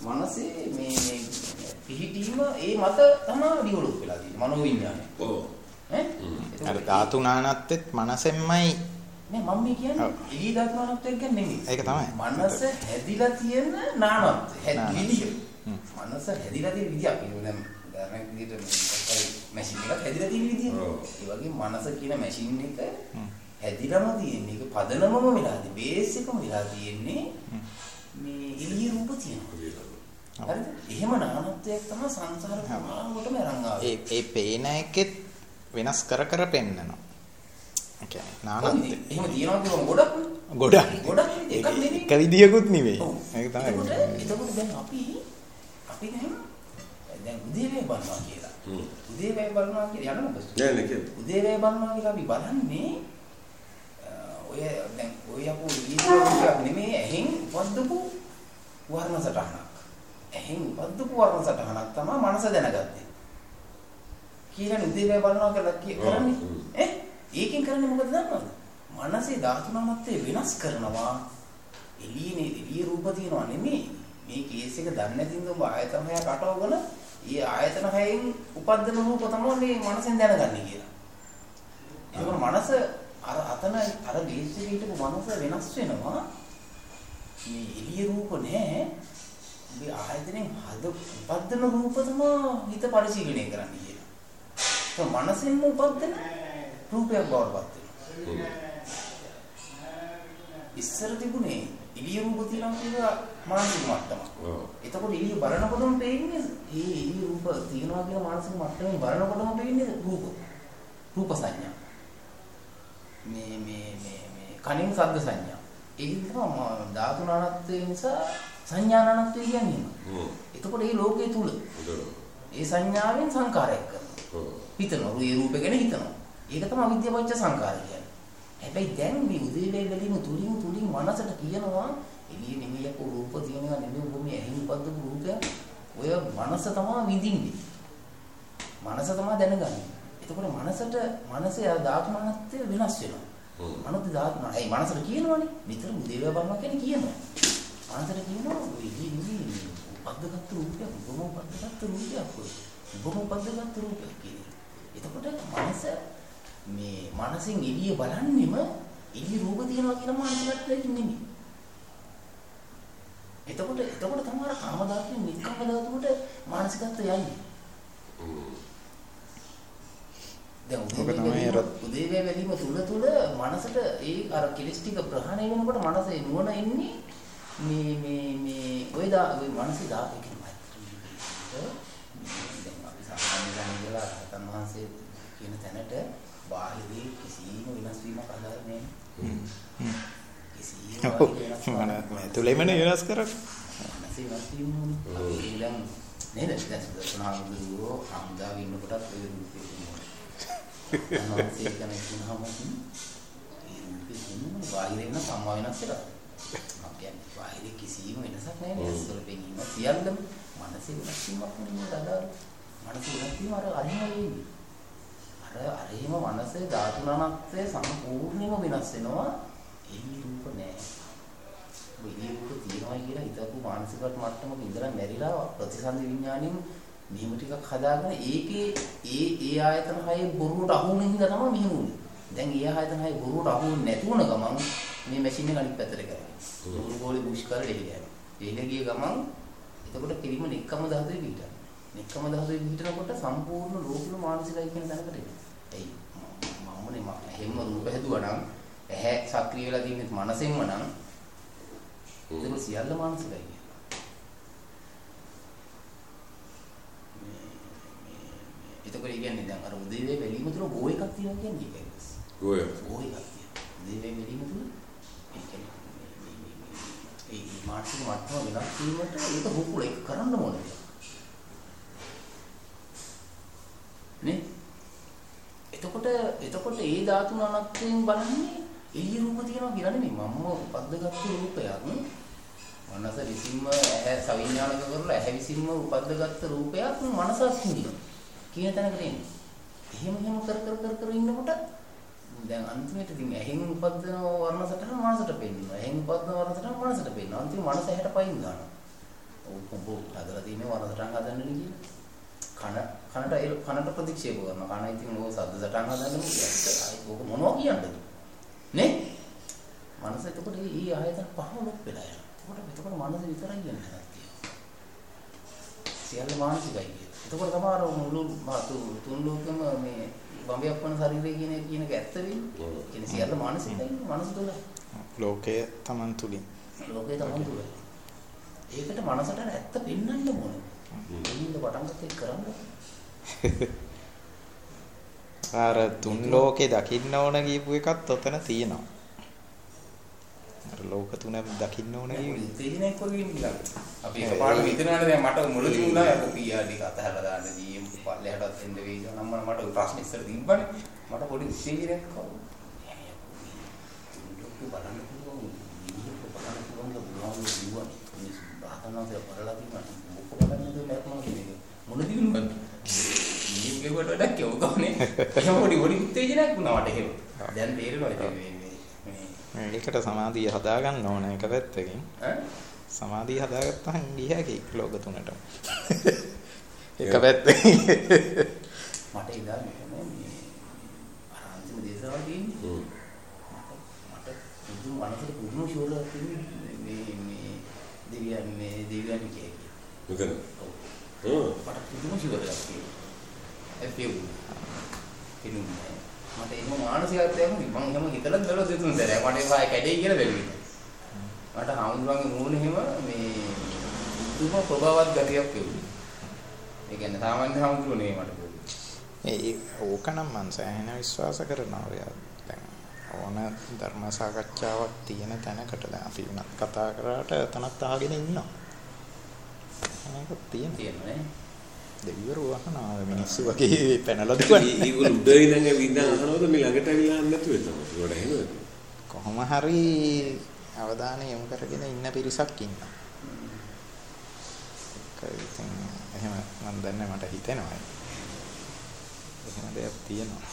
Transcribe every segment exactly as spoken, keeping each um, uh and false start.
මනසේ මේ පිහිටීම ඒ මත තමයි ඩිවලොප් වෙලා තියෙන්නේ මනෝවිඤ්ඤාණය. ඔව්. ඈ? අර ධාතු නානත්වෙත් මනසෙන්මයි නේ මම මේ කියන්නේ එළි ධාතු නානත්වයක් ගැන නෙමෙයි. ඒක තමයි. මනස හැදිලා තියෙන නානත්වය. හැදිලිය. මනස හැදිලා තියෙන විදිය අපි දැන් උදාහරණයක් විදිහට මැෂින් එකක් හැදිලා තියෙන විදිය. ඒ වගේ මනස කියන මැෂින් එක හැදිලාම තියෙන්නේ. ඒක පදනමම වෙලාදී බේස් එකම වෙලා තියෙන්නේ මේ එළිය රූප තියෙනවා. හරිද? එහෙම නානත්වයක් තමයි සංසාර ප්‍රමාණයටම අරන් ආවේ. ඒ ඒ පේන එකෙත් වෙනස් කර කර පෙන්නනවා. ඒ කියන්නේ නානත්වය. එහෙම තියනවා කියවම ගොඩක් ගොඩක්. ගොඩක් එකක් නෙමෙයි. එක විදියකුත් නෙමෙයි. ඒක තමයි. එතකොට එතකොට දැන් අපි අපි දැන් දැන් උදේවේ බලනවා කියලා. උදේවේ බලනවා කියලා යනවද? නෑ නෑ කියලා. උදේවේ බලනවා කියලා අපි බලන්නේ ඔය දැන් ඔය අපෝ ඊට නෙමෙයි ඇහෙන් උපද්දපු වර්ණ සටහනක්. ඇහෙන් උපද්දපු වර්ණ සටහනක් තමයි මනස දැනගත්තේ. කියලා උදේවේ බලනවා කියලා කරන්නේ. ඈ ඒකෙන් කරන්නේ මොකද දන්නවද? මනසේ ධාතුනාත්මය වෙනස් කරනවා. එළියේ එළිය රූප තියනවා නෙමෙයි. මේ කේස් එක දන්නේ නැතිනම් ඔබ ආයතන හයක් අටවගෙන ඒ ආයතන හයෙන් උපද්දන රූප තමයි මේ මනසෙන් දැනගන්නේ කියලා. ඒක මනස අර අතන අර ගේස් එකේ හිටපු මනස වෙනස් වෙනවා. මේ එළිය රූප නැහැ. මේ ආයතනෙන් හද උපද්දන රූප තමයි හිත පරිශීලනය කරන්නේ කියලා. ඒ මනසෙන්ම උපද්දන රූපයක් බවට පත් වෙනවා. ඉස්සර තිබුණේ එළිය රූප තියෙනවා කියලා මානසික මට්ටම. ඔව්. එතකොට එළිය බලනකොටම පේන්නේ මේ එළිය රූප තියෙනවා කියලා මානසික මට්ටමෙන් බලනකොටම පේන්නේ රූප. රූප සංඥා. මේ මේ මේ මේ කනින් ශබ්ද සංඥා. ඒක තමයි ධාතු නානත්වය නිසා සංඥා නානත්වය කියන්නේ. ඔව්. එතකොට මේ ලෝකයේ තුල ඒ සංඥාවෙන් සංකාරයක් කරනවා. ඔව්. හිතනවා. ඒ රූප ගැන හිතනවා. ඒක තමයි අවිද්‍යාවච්ච සංකාරය කියන්නේ. හැබැයි දැන් මේ උදේවේ බැලීම තුලින් තුලින් මනසට කියනවා එළිය නෙමෙයි අපෝ රූප තියෙනවා නෙමෙයි ඔබ මේ ඇහින් උපද්දපු රූපය. ඔය මනස තමයි විඳින්නේ. මනස තමයි දැනගන්නේ. එතකොට මනසට මනසේ අර ධාතුනාත්මය වෙනස් වෙනවා. මනස ධාතුනා. ඒ මනසට කියනවනේ නිතර උදේවේ බලනවා කියන්නේ කියනවා. මනසට කියනවා එළිය නෙමෙයි උපද්දගත් රූපයක් ඔබම උපද්දගත් රූපයක් ඔබම උපද්දගත් රූපයක් කියන්නේ. එතකොට මනස මේ මනසින් එළිය බලන්නෙම එළිය රූප තියනවා කියන මානසිකත්වයක් නෙමෙයි. එතකොට එතකොට තමයි අර කාම ධාතුවේ නික්කම ධාතුවට මානසිකත්වය යන්නේ. දැන් උදේවේ වැලීම තුල තුල මනසට ඒ අර කෙලස් ටික ප්‍රහාණය වෙනකොට මනසේ නුවණ එන්නේ මේ මේ මේ ඔය දා ඔය මනසේ ධාතු කියනවා. දැන් අපි සාමාන්‍යයෙන් ඉඳලා රහතන් වහන්සේ කියන තැනට බාහිරේ කිසිම වෙනස් වීමක් අදාළ නැහැ. කිසිම වෙනස් වීමක් තුලෙමනේ වෙනස් කරන්නේ. නැසී වෙනස් වීම නේ. දැන් නේද? දැන් සුනාගුරුවෝ අම්දාව ඉන්නකොටත් ඒ රූපේ තියෙනවා. අනවශ්‍ය කෙනෙක් වුණාම ඒ රූපේ තියෙනවා බාහිරේ වෙන සම්මා වෙනස් වෙලා. මම කියන්නේ බාහිරේ කිසිම වෙනසක් නැහැ නේ. අසල පෙනීම සියල්ලම මනසේ වෙනස් වීමක් නෙමෙයි අදාළ. මනසේ වෙනස් වීම අර අරිහාරේ අර එහෙම මනසේ ධාතුනාත්මය සම්පූර්ණයෙන්ම වෙනස් වෙනවා. එළි රූප නැහැ. එළි රූප තියනවා කියලා හිතපු මානසිකට මට්ටමක ඉඳලා මැරිලා ප්‍රතිසන්දි විඥාණයෙන් මෙහෙම ටිකක් හදාගෙන ඒකේ ඒ ඒ ආයතන හයේ බොරුවට අහු වෙන හින්දා තමයි මෙහෙම උනේ. දැන් ඒ ආයතන හයේ බොරුවට අහු වෙන්නේ නැති වුණ ගමන් මේ මැෂින් එක අනිත් පැත්තට කරන්නේ. බොරු ගෝලේ පුෂ් කරලා එළියට යනවා. එළිය ගිය ගමන් එතකොට පිළිම නික්කම ධාතුවේ පිටනවා. නික්කම ධාතුවේ පිටනකොට සම්පූර්ණ ලෝකුල මානසිකයි කියන තැනකට එනවා. එයි මමනේ මම හැම රූප හැදුවා නම් ඇහැ සක්‍රිය වෙලා තියෙන්නේ මනසෙන්ම නම් ඒක සියල්ල මානසිකයි කියනවා. එතකොට කියන්නේ දැන් අර උදේවේ බැලීම තුළ ගෝ එකක් තියෙනවා කියන්නේ ඒකයි. ගෝ එක. ගෝ එකක් තියෙනවා. උදේවේ බැලීම තුළ ඒ කියන්නේ ඒ මානසික මට්ටම වෙනස් වීමට ඒක රූපුල එක කරන්න ඕනේ. නේ? එතකොට එතකොට ඒ ධාතු නානත්වයෙන් බලන්නේ එළිය රූප තියනවා කියලා නෙමෙයි. මම උපද්දගත්තු රූපයක් මනස විසින්ම ඇහැ සවිඥානික කරලා ඇහැ විසින්ම උපද්දගත්තු රූපයක් මනසක් හිඳිනවා. කියන තැනකට එන්නේ. එහෙම එහෙම කර කර කර කර ඉන්නකොට දැන් අන්තිමේටදී මේ ඇහෙන් උපද්දන වර්ණ සටහන මනසට පෙන්නනවා. ඇහෙන් උපද්දන වර්ණ සටහන මනසට පෙන්නනවා. අන්තිම මනස ඇහැට පයින් දානවා. ඔබ හදලා තියෙන වරදටන් හදන්න නේ කන කනට ඒ කනට ප්‍රතික්ෂේප කරනවා. කන ඉතින් ඕක සද්ද සටන් හදන්න ඕක ඕක මොනවා කියන්නද නේ? මනස එතකොට ඊ ආයතන පහම ලොක් වෙලා යනවා. එතකොට එතකොට මනස විතරයි කියන්නේ නැත්තේ. සියල්ල මානසිකයි. එතකොට තමයි මුළු තුන් ලෝකෙම මේ බම්බයක් වන ශරීරය කියන කියන එක ඇත්ත වෙන්නේ. කියන්නේ සියල්ල මානසිකයි. මනස තුල ලෝකය Taman තුලින්. ලෝකය Taman තුල. ඒකට මනසට ඇත්ත පෙන්වන්න ඕනේ. එළින්ද පටන් ගන්න කරන්නේ. අර තුන් ලෝකේ දකින්න ඕන කියපු එකත් ඔතන තියෙනවා. අර ලෝක තුන දකින්න ඕන කියන්නේ තේිනෙක් වගේ නිකන්. අපි එකපාරට හිතනවානේ දැන් මට මුලදී වුණා යකෝ පීආර් ටික අතහැරලා දාන්න ජීඑම් පල්ලෙහාටත් එන්න වෙයි කියලා. නම් මට ප්‍රශ්න ඉස්සර තිබ්බනේ. මට පොඩි උත්තේජනයක් ආවා. ලෝක බලන්න පුළුවන්. ජීවිත බලන්න පුළුවන් ගුණාවෝ ජීවන. මේ බාහනන්සේ බලලා තියෙනවා. මොකක් බලන්නද නැත්නම් කියන්නේ. මුලදී වුණා. ජීඑම් ගෙවට වඩා කෙවගනේ. එහෙම පොඩි පොඩි උත්තේජනයක් වුණා මට එහෙම. දැන් තේරෙනවා ඒක මේ මේකට සමාධිය හදා ගන්න ඕන එක පැත්තකින්. ඈ සමාධිය හදාගත්තාම ගියාකි ලෝක තුනට. එක පැත්තකින් මට ඉඳන් මේ අරන්තිම දේශනාව කියන්නේ. මට පුදුම මනසට පුදුම ෂෝලක් තියෙන්නේ මේ මේ දෙවියන් මේ දෙවියන් කියන්නේ. මොකද? ඔව්. මට පුදුම ෂෝලක් තියෙනවා. ඒ පෙවුන. කිනුනේ මට එහෙම මානසිකත්වයක් නෙමෙයි මම එහෙම හිතලා දවස් දෙතුන් සැරයක් මට ඒක කැඩෙයි කියලා බැලුවේ. මට හාමුදුරුවන්ගේ මූණ එහෙම මේ දුම ප්‍රභාවත් ගතියක් තිබුණා. ඒ කියන්නේ සාමාන්‍ය හාමුදුරුවෝ නෙමෙයි මට පොඩි. ඒ ඕකනම් මං සෑහෙන විශ්වාස කරනවා. ඔය දැන් ඕන ධර්ම සාකච්ඡාවක් තියෙන තැනකට දැන් අපි උනත් කතා කරාට එතනත් අහගෙන ඉන්නවා. මේක තියෙනවා. තියෙනවා නේ. දෙවිවරු අහනවා මිනිස්සු වගේ පැනලා දුවන්නේ. ඒගොල්ලෝ උඩ ඉඳන් ඇවිල්ලා අහනවද මේ ළඟට ඇවිල්ලා අහන්න නැතුව එතන. ඒකට එහෙමද? කොහොම හරි අවධානය යොමු කරගෙන ඉන්න පිරිසක් ඉන්නවා. ඒක ඉතින් එහෙම මම දන්නේ මට හිතෙනවා. එහෙම දෙයක් තියෙනවා.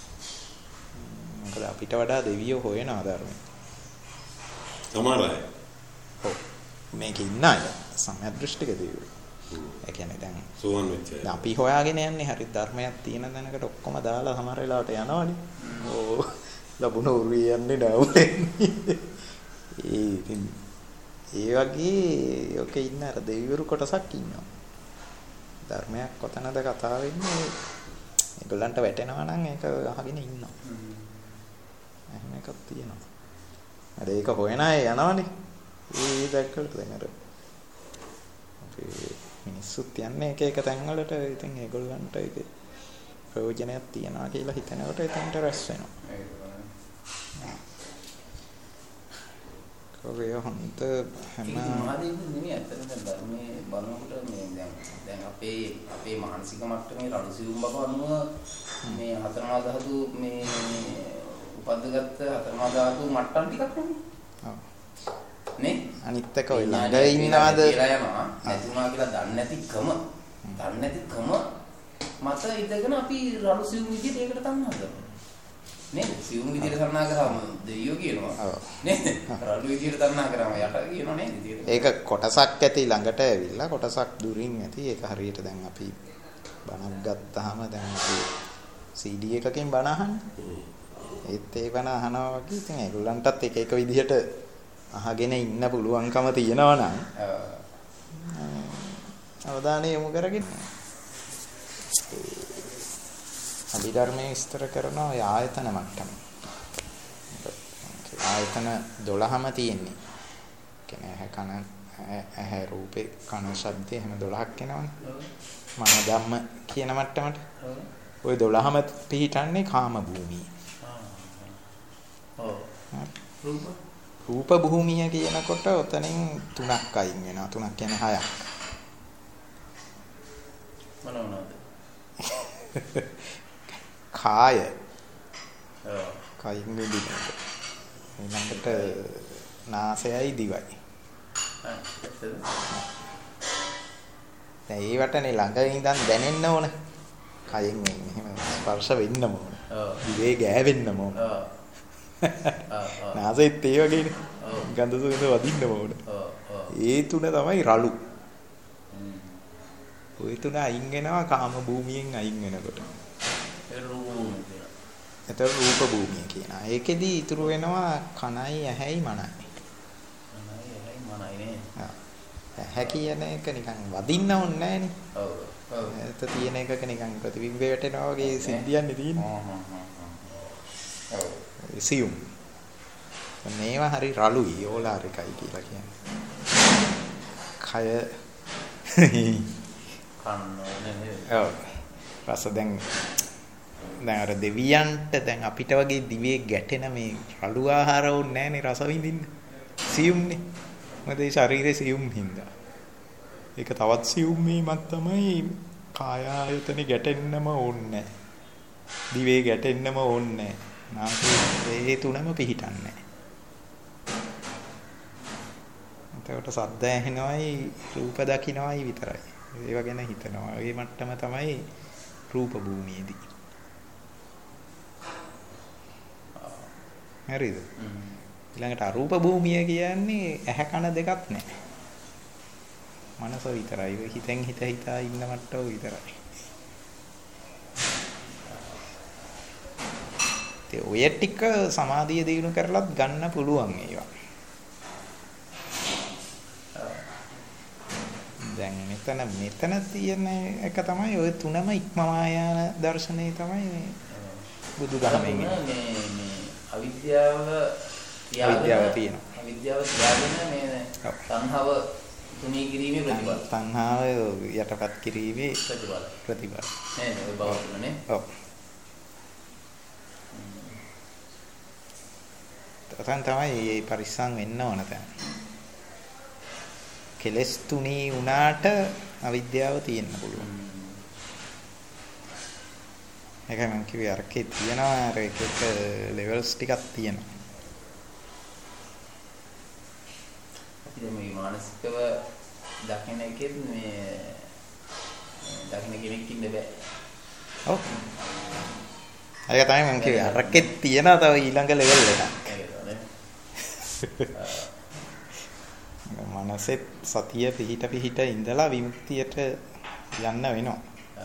මොකද අපිට වඩා දෙවියෝ හොයනවා ධර්මය. සමහර අය. ඔව්. මේකේ ඉන්න අය සම්‍යක් දෘෂ්ටික දෙවියෝ. ඒ කියන්නේ දැන් සෝවන් වෙච්ච අය. දැන් අපි හොයාගෙන යන්නේ හරි ධර්මයක් තියෙන දැනකට ඔක්කොම දාලා සමහර වෙලාවට යනවනේ. ඕ ලැබුණ උරුවේ යන්නේ නැවුනේ. ඒ ඉතින් ඒ වගේ ඔකේ ඉන්න අර දෙවිවරු කොටසක් ඉන්නවා. ධර්මයක් කොතනද කතා වෙන්නේ? ඒගොල්ලන්ට වැටෙනවා නම් ඒක අහගෙන ඉන්නවා. එහෙම එකක් තියෙනවා. අර ඒක හොයන අය යනවනේ. ඒ දැක්කලට දැන් අර මිනිස්සුත් යන්නේ එක එක තැන් වලට. ඉතින් ඒගොල්ලන්ට ඒක ප්‍රයෝජනයක් තියනවා කියලා හිතනකොට එතනට රැස් වෙනවා. කොහේ හොන්ත හැම මහදේව නෙමෙයි අතන දැන් ධර්මයේ බලනකොට මේ දැන් දැන් අපේ අපේ මානසික මට්ටමේ රළු සිවුම් බව අනුව මේ හතරමා ධාතු මේ උපද්දගත්ත හතරමා ධාතු මට්ටම් ටිකක් නෙමෙයි. ඔව්. නේ? අනිත් එක ඔය ළඟ ඉන්නවද කියලා යනවා. නැතුණා කියලා දන්නේ නැතිකම. දන්නේ නැතිකම මත ඉඳගෙන අපි රළු සිවුම් විදිහට ඒකට තණ්හා කරනවා. නේද? සිවුම් විදිහට තණ්හා කරාම දෙයියෝ කියනවා. නේද? රළු විදිහට තණ්හා කරාම යට කියනවා නේද? ඒක කොටසක් ඇති ළඟට ඇවිල්ලා කොටසක් දුරින් ඇති. ඒක හරියට දැන් අපි බණක් ගත්තාම දැන් අපි සී ඩී එකකින් බණ අහන්නේ. ඒත් ඒ බණ අහනවා වගේ ඉතින් ඒගොල්ලන්ටත් එක එක විදිහට අහගෙන ඉන්න පුළුවන්කම තියෙනවා නම් අවධානය යොමු කරගෙන අභිධර්මයේ විස්තර කරන ඔය ආයතන මට්ටම. ආයතන දොළහම තියෙන්නේ. කියන්නේ ඇහැ කන ඇහැ රූපේ කන ශබ්දේ එහෙම දොළහක් එනවනේ. මන ධම්ම කියන මට්ටමට. ওই දොළහම පිහිටන්නේ කාම භූමියේ. ඔව්. රූප රූප භූමිය කියනකොට ඔතනින් තුනක් අයින් වෙනවා. තුනක් කියන්නේ හයක්. මොනවද? කාය. ඔව්. කයින් විදිහට. ඊළඟට නාසයයි දිවයි. දැන් ඒවටනේ ළඟ ඉඳන් දැනෙන්න ඕන. කයින් එහෙම ස්පර්ශ වෙන්න ඕන. ඔව්. දිවේ ගෑවෙන්න ඕන. ඔව්. නාසෙත් ඒ වගේනේ. ගඳ සුවඳ වදින්න ඕන. ඒ තුන තමයි රළු. තුන අයින් වෙනවා කාම භූමියෙන් අයින් වෙනකොට. ඒක රූප භූමිය කියලා. ඒතර රූප භූමිය කියනවා. ඒකෙදි ඉතුරු වෙනවා කනයි ඇහැයි මනයි. කනයි ඇහැයි මනයි නේ. ආ. ඇහැ කියන එක නිකන් වදින්න ඕනේ නෑනේ. ඔව්. ඔව්. ඒත් තියෙන එකක නිකන් ප්‍රතිබිම්බ වැටෙනවා වගේ සිද්ධියන්නේ තියෙන්නේ. හ්ම් හ්ම්. ඔව්. සියුම්. මේවා හරි රළුයි ඕලාරිකයි කියලා කියන්නේ. කය කන්නෝනේ. ඔව්. රස දැන් දැන් අර දෙවියන්ට දැන් අපිට වගේ දිවේ ගැටෙන මේ රළු ආහාර ඕනේ නැහනේ රස විඳින්න. සියුම්නේ. මොකද ඒ ශරීරේ සියුම් හින්දා. ඒක තවත් සියුම් වීමක් තමයි කාය ආයතනෙ ගැටෙන්නම ඕනේ. දිවේ ගැටෙන්නම ඕනේ. නාසයේ ඒ තුනම පිහිටන්නේ. එතකොට සද්ද ඇහෙනවයි රූප දකින්නවයි විතරයි. ඒව ගැන හිතනවා. ඒ මට්ටම තමයි රූප භූමියේදී. හරිද? ඊළඟට අරූප භූමිය කියන්නේ ඇහැ කන දෙකක් නැහැ. මනස විතරයි. හිතෙන් හිත හිතා ඉන්න මට්ටම විතරයි. ඒ ඔය ටික සමාධිය දිනු කරලත් ගන්න පුළුවන් ඒවා. දැන් මෙතන මෙතන තියෙන එක තමයි ඔය තුනම ඉක්මවා යන දර්ශනේ තමයි මේ බුදුදහමෙන් මේ මේ අවිද්‍යාව අවිද්‍යාව තියෙනවා. අවිද්‍යාව තියාගෙන මේ සංහව තුනී කිරීමේ ප්‍රතිඵල. සංහව යටපත් කිරීමේ ප්‍රතිඵල. ප්‍රතිඵල. නේද? ඔය බව තුනනේ. ඔව්. තතන් තමයි මේ පරිස්සම් වෙන්න ඕන තැන. කෙලස් තුනී වුණාට අවිද්‍යාව තියෙන්න පුළුවන්. ඒකයි මම කිව්වේ අරකේ තියෙනවා අර එක එක ලෙවල්ස් ටිකක් තියෙනවා. ඉතින් මේ මානසිකව දකින්න එකෙත් මේ දකින්න කෙනෙක් ඉන්න බෑ. ඔව්. ඒක තමයි මම කිව්වේ අරකේ තියෙනවා තව ඊළඟ ලෙවල් එකක්. මනසෙත් සතිය පිහිට පිහිට ඉඳලා විමුක්තියට යන්න වෙනවා.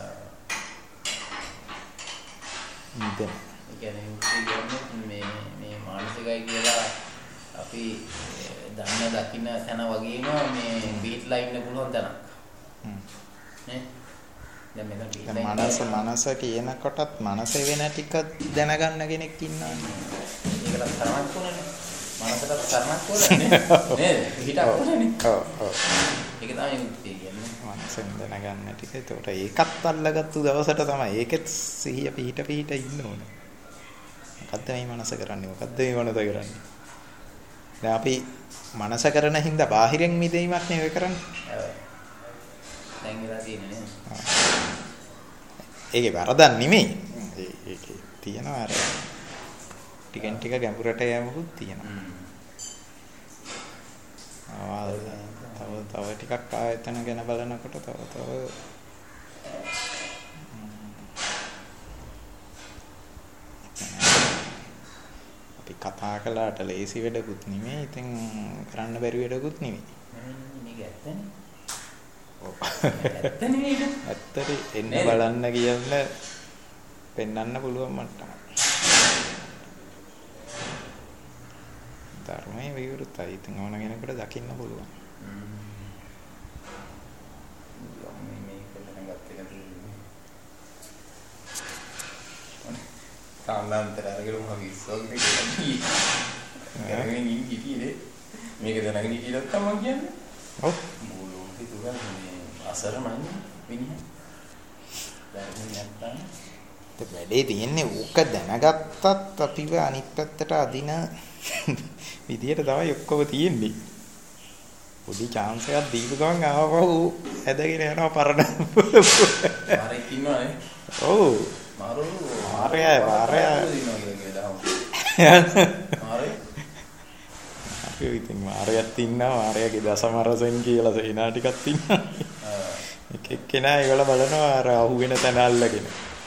ඉතින් ඒ කියන්නේ විමුක්තිය කියන්නේ මේ මේ මානසිකයි කියලා අපි දන්න දකින්න තැන වගේම මේ බීට්ලා ඉන්න පුළුවන් තැනක්. හ්ම්. නේ? දැන් මෙතන බීට්ලා මනස මනස කියනකොටත් මනස වෙන ටික දැනගන්න කෙනෙක් ඉන්නවනේ. ඒකට තරමක් ඕනනේ. මනසට තරමක් ඕනනේ. නේද? හිතක් ඕනනේ. ඔව් ඔව්. ඒක තමයි විමුක්තිය කියන්නේ. මනසෙන් දැනගන්න ටික. ඒකට ඒකත් අල්ලගත්තු දවසට තමයි ඒකෙත් සිහිය පිහිට පිහිට ඉන්න ඕනේ. මොකද්ද මේ මනස කරන්නේ? මොකද්ද මේ මනස කරන්නේ? දැන් අපි මනස කරන හින්දා බාහිරින් මිදීමක් නෙවෙයි කරන්නේ. ඔව්. දැන් ඉලා තියෙන්නේ නේද? ඒකේ වරදක් නෙමෙයි. ඒකේ තියෙනවා අර ටිකෙන් ටික ගැඹුරට යමුකුත් තියෙනවා. ආ තව තව ටිකක් ආයතන ගැන බලනකොට තව තව අපි කතා කළාට ලේසි වැඩකුත් නෙමෙයි. ඉතින් කරන්න බැරි වැඩකුත් නෙමෙයි. මේක ඇත්තනේ. ඔව්. ඇත්තනේ මේක. ඇත්තට එන්න බලන්න කියන්නේ පෙන්වන්න පුළුවන් මට්ටම. ධර්මයේ විවෘතයි. ඉතින් ඕන කෙනෙකුට දකින්න පුළුවන්. මේ මේක දැනගත්ත එක තියෙන්නේ. සාමාන්‍යතර අරගෙන මම විශ්වාසනේ කියන්නේ. ගරමින් ඉන්නේ මේක දැනගෙන ඉතිලක් තමයි කියන්නේ. ඔව්. මූලෝකේ දුර මේ අසරණයි මිනිහා. දැන් නැත්තම් ඒ වැඩේ තියෙන්නේ ඕක දැනගත්තත් අපිව අනිත් පැත්තට අදින විදියට තමයි ඔක්කොම තියෙන්නේ. පොඩි chance එකක් දීපු ගමන් ආවපහු ඇදගෙන යනවා පරණ. මාරෙක් ඉන්නවනේ. ඔව්. මාරු මාරයා මාරයා මාරේ අපි ඉතින් මාරයත් ඉන්නවා. මාරයාගේ දසමරසෙන් කියලා සේනා ටිකක් ඉන්නවා. එක එක්කෙනා ඒවල බලනවා අර අහුවෙන තැන අල්ලගෙන.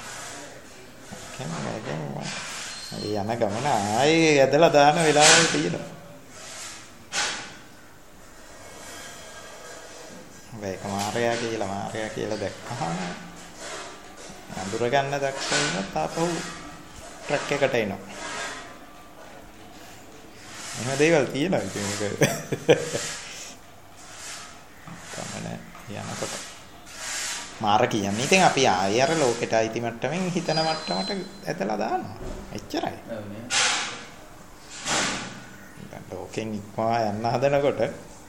ඒ යන ගමන ආයේ ඇදලා දාන වෙලාවල් තියෙනවා. මේක මාරයා කියලා මාරයා කියලා දැක්කහම අඳුර ගන්න දක්ෂ වුණත් ආපහු ට්‍රක් එකට එනවා. එහෙම දේවල් තියෙනවා ඉතින් ඒක. කමනේ යනකොට මාර කියන්නේ ඉතින් අපි ආයෙ අර ලෝකෙට අයිති මට්ටමින් හිතන මට්ටමට ඇදලා දානවා. එච්චරයි. ඔව් නේ. දැන් ලෝකෙන් ඉක්මවා යන්න හදනකොට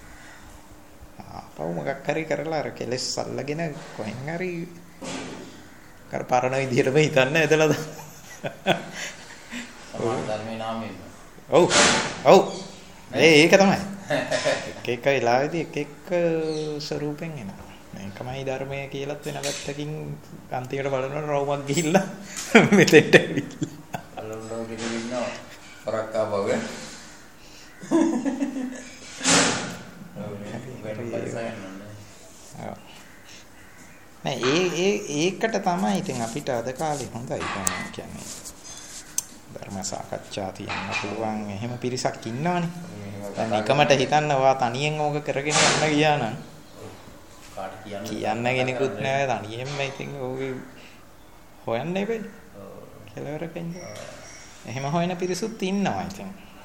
ආපහු මොකක් හරි කරලා අර කෙලස් අල්ලගෙන කොහෙන් හරි කර පරණ විදිහටම හිතන්න ඇදලා දානවා. සමාන ධර්මේ නාමයෙන්. ඔව්. ඔව්. ඒ ඒක තමයි. එක එක වෙලාවෙදී එක එක ස්වරූපෙන් එනවා. මේකමයි ධර්මය කියලාත් වෙන පැත්තකින් අන්තිමට බලනකොට රවුමක් ගිහිල්ලා මෙතෙන්ට ඇවිල්ලා. අලුණෝ ගෙනින් ඉන්නවා. පරක්කා වගේ. නෑ ඒ ඒ ඒකට තමයි ඉතින් අපිට අද කාලේ හොඳයි කියන්නේ ධර්ම සාකච්ඡා තියන්න පුළුවන් එහෙම පිරිසක් ඉන්නවනේ. දැන් එකමට හිතන්න ඔයා තනියෙන් ඕක කරගෙන යන්න ගියා නම් කාට කියන්න කියන්න කෙනෙකුත් නැහැ තනියෙන්ම ඉතින් ඕකේ හොයන්න එපේ. කෙලවරක ඉන්න. එහෙම හොයන පිරිසුත් ඉන්නවා ඉතින්.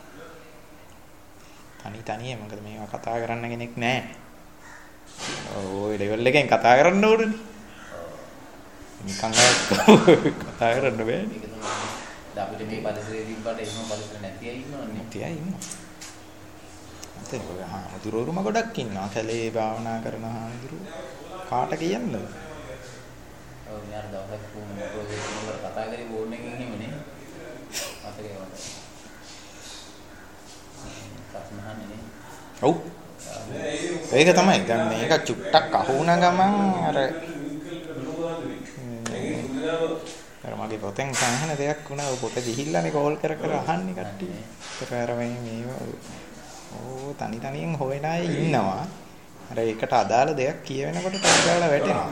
තනි තනියෙන් මොකද මේවා කතා කරන්න කෙනෙක් නැහැ. ඔය ලෙවල් එකෙන් කතා කරන්න ඕනේ. නිකන් කතා කරන්න බෑ. මේක තමයි. දැන් අපිට මේ පරිසරයේ තිබ්බට එහෙම පරිසර නැති අය ඉන්නවනේ. නැති අය ඉන්නවා. අතේ ඔය හාමුදුරුවෝම ගොඩක් ඉන්නවා. කැලේ භාවනා කරන හාමුදුරුවෝ. කාට කියන්නද? ඔව් යාර දවසක් කොහොමද ප්‍රොජෙක්ට් වල කතා කරේ බෝඩ් එකකින් එහෙමනේ. අතේ වන්ද. කස්මහන්නේ නේ. ඔව්. ඒක තමයි. දැන් මේක චුට්ටක් අහු වුණ ගමන් අර අර මගේ පොතෙන් සාහන දෙයක් වුණා. ඔය පොත ගිහිල්ලානේ කෝල් කර කර අහන්නේ කට්ටිය. ඒකතර මේ මේව ඕ තනි තනියෙන් හොයන අය ඉන්නවා. අර ඒකට අදාළ දෙයක් කියවෙනකොට ටගාලා වැටෙනවා.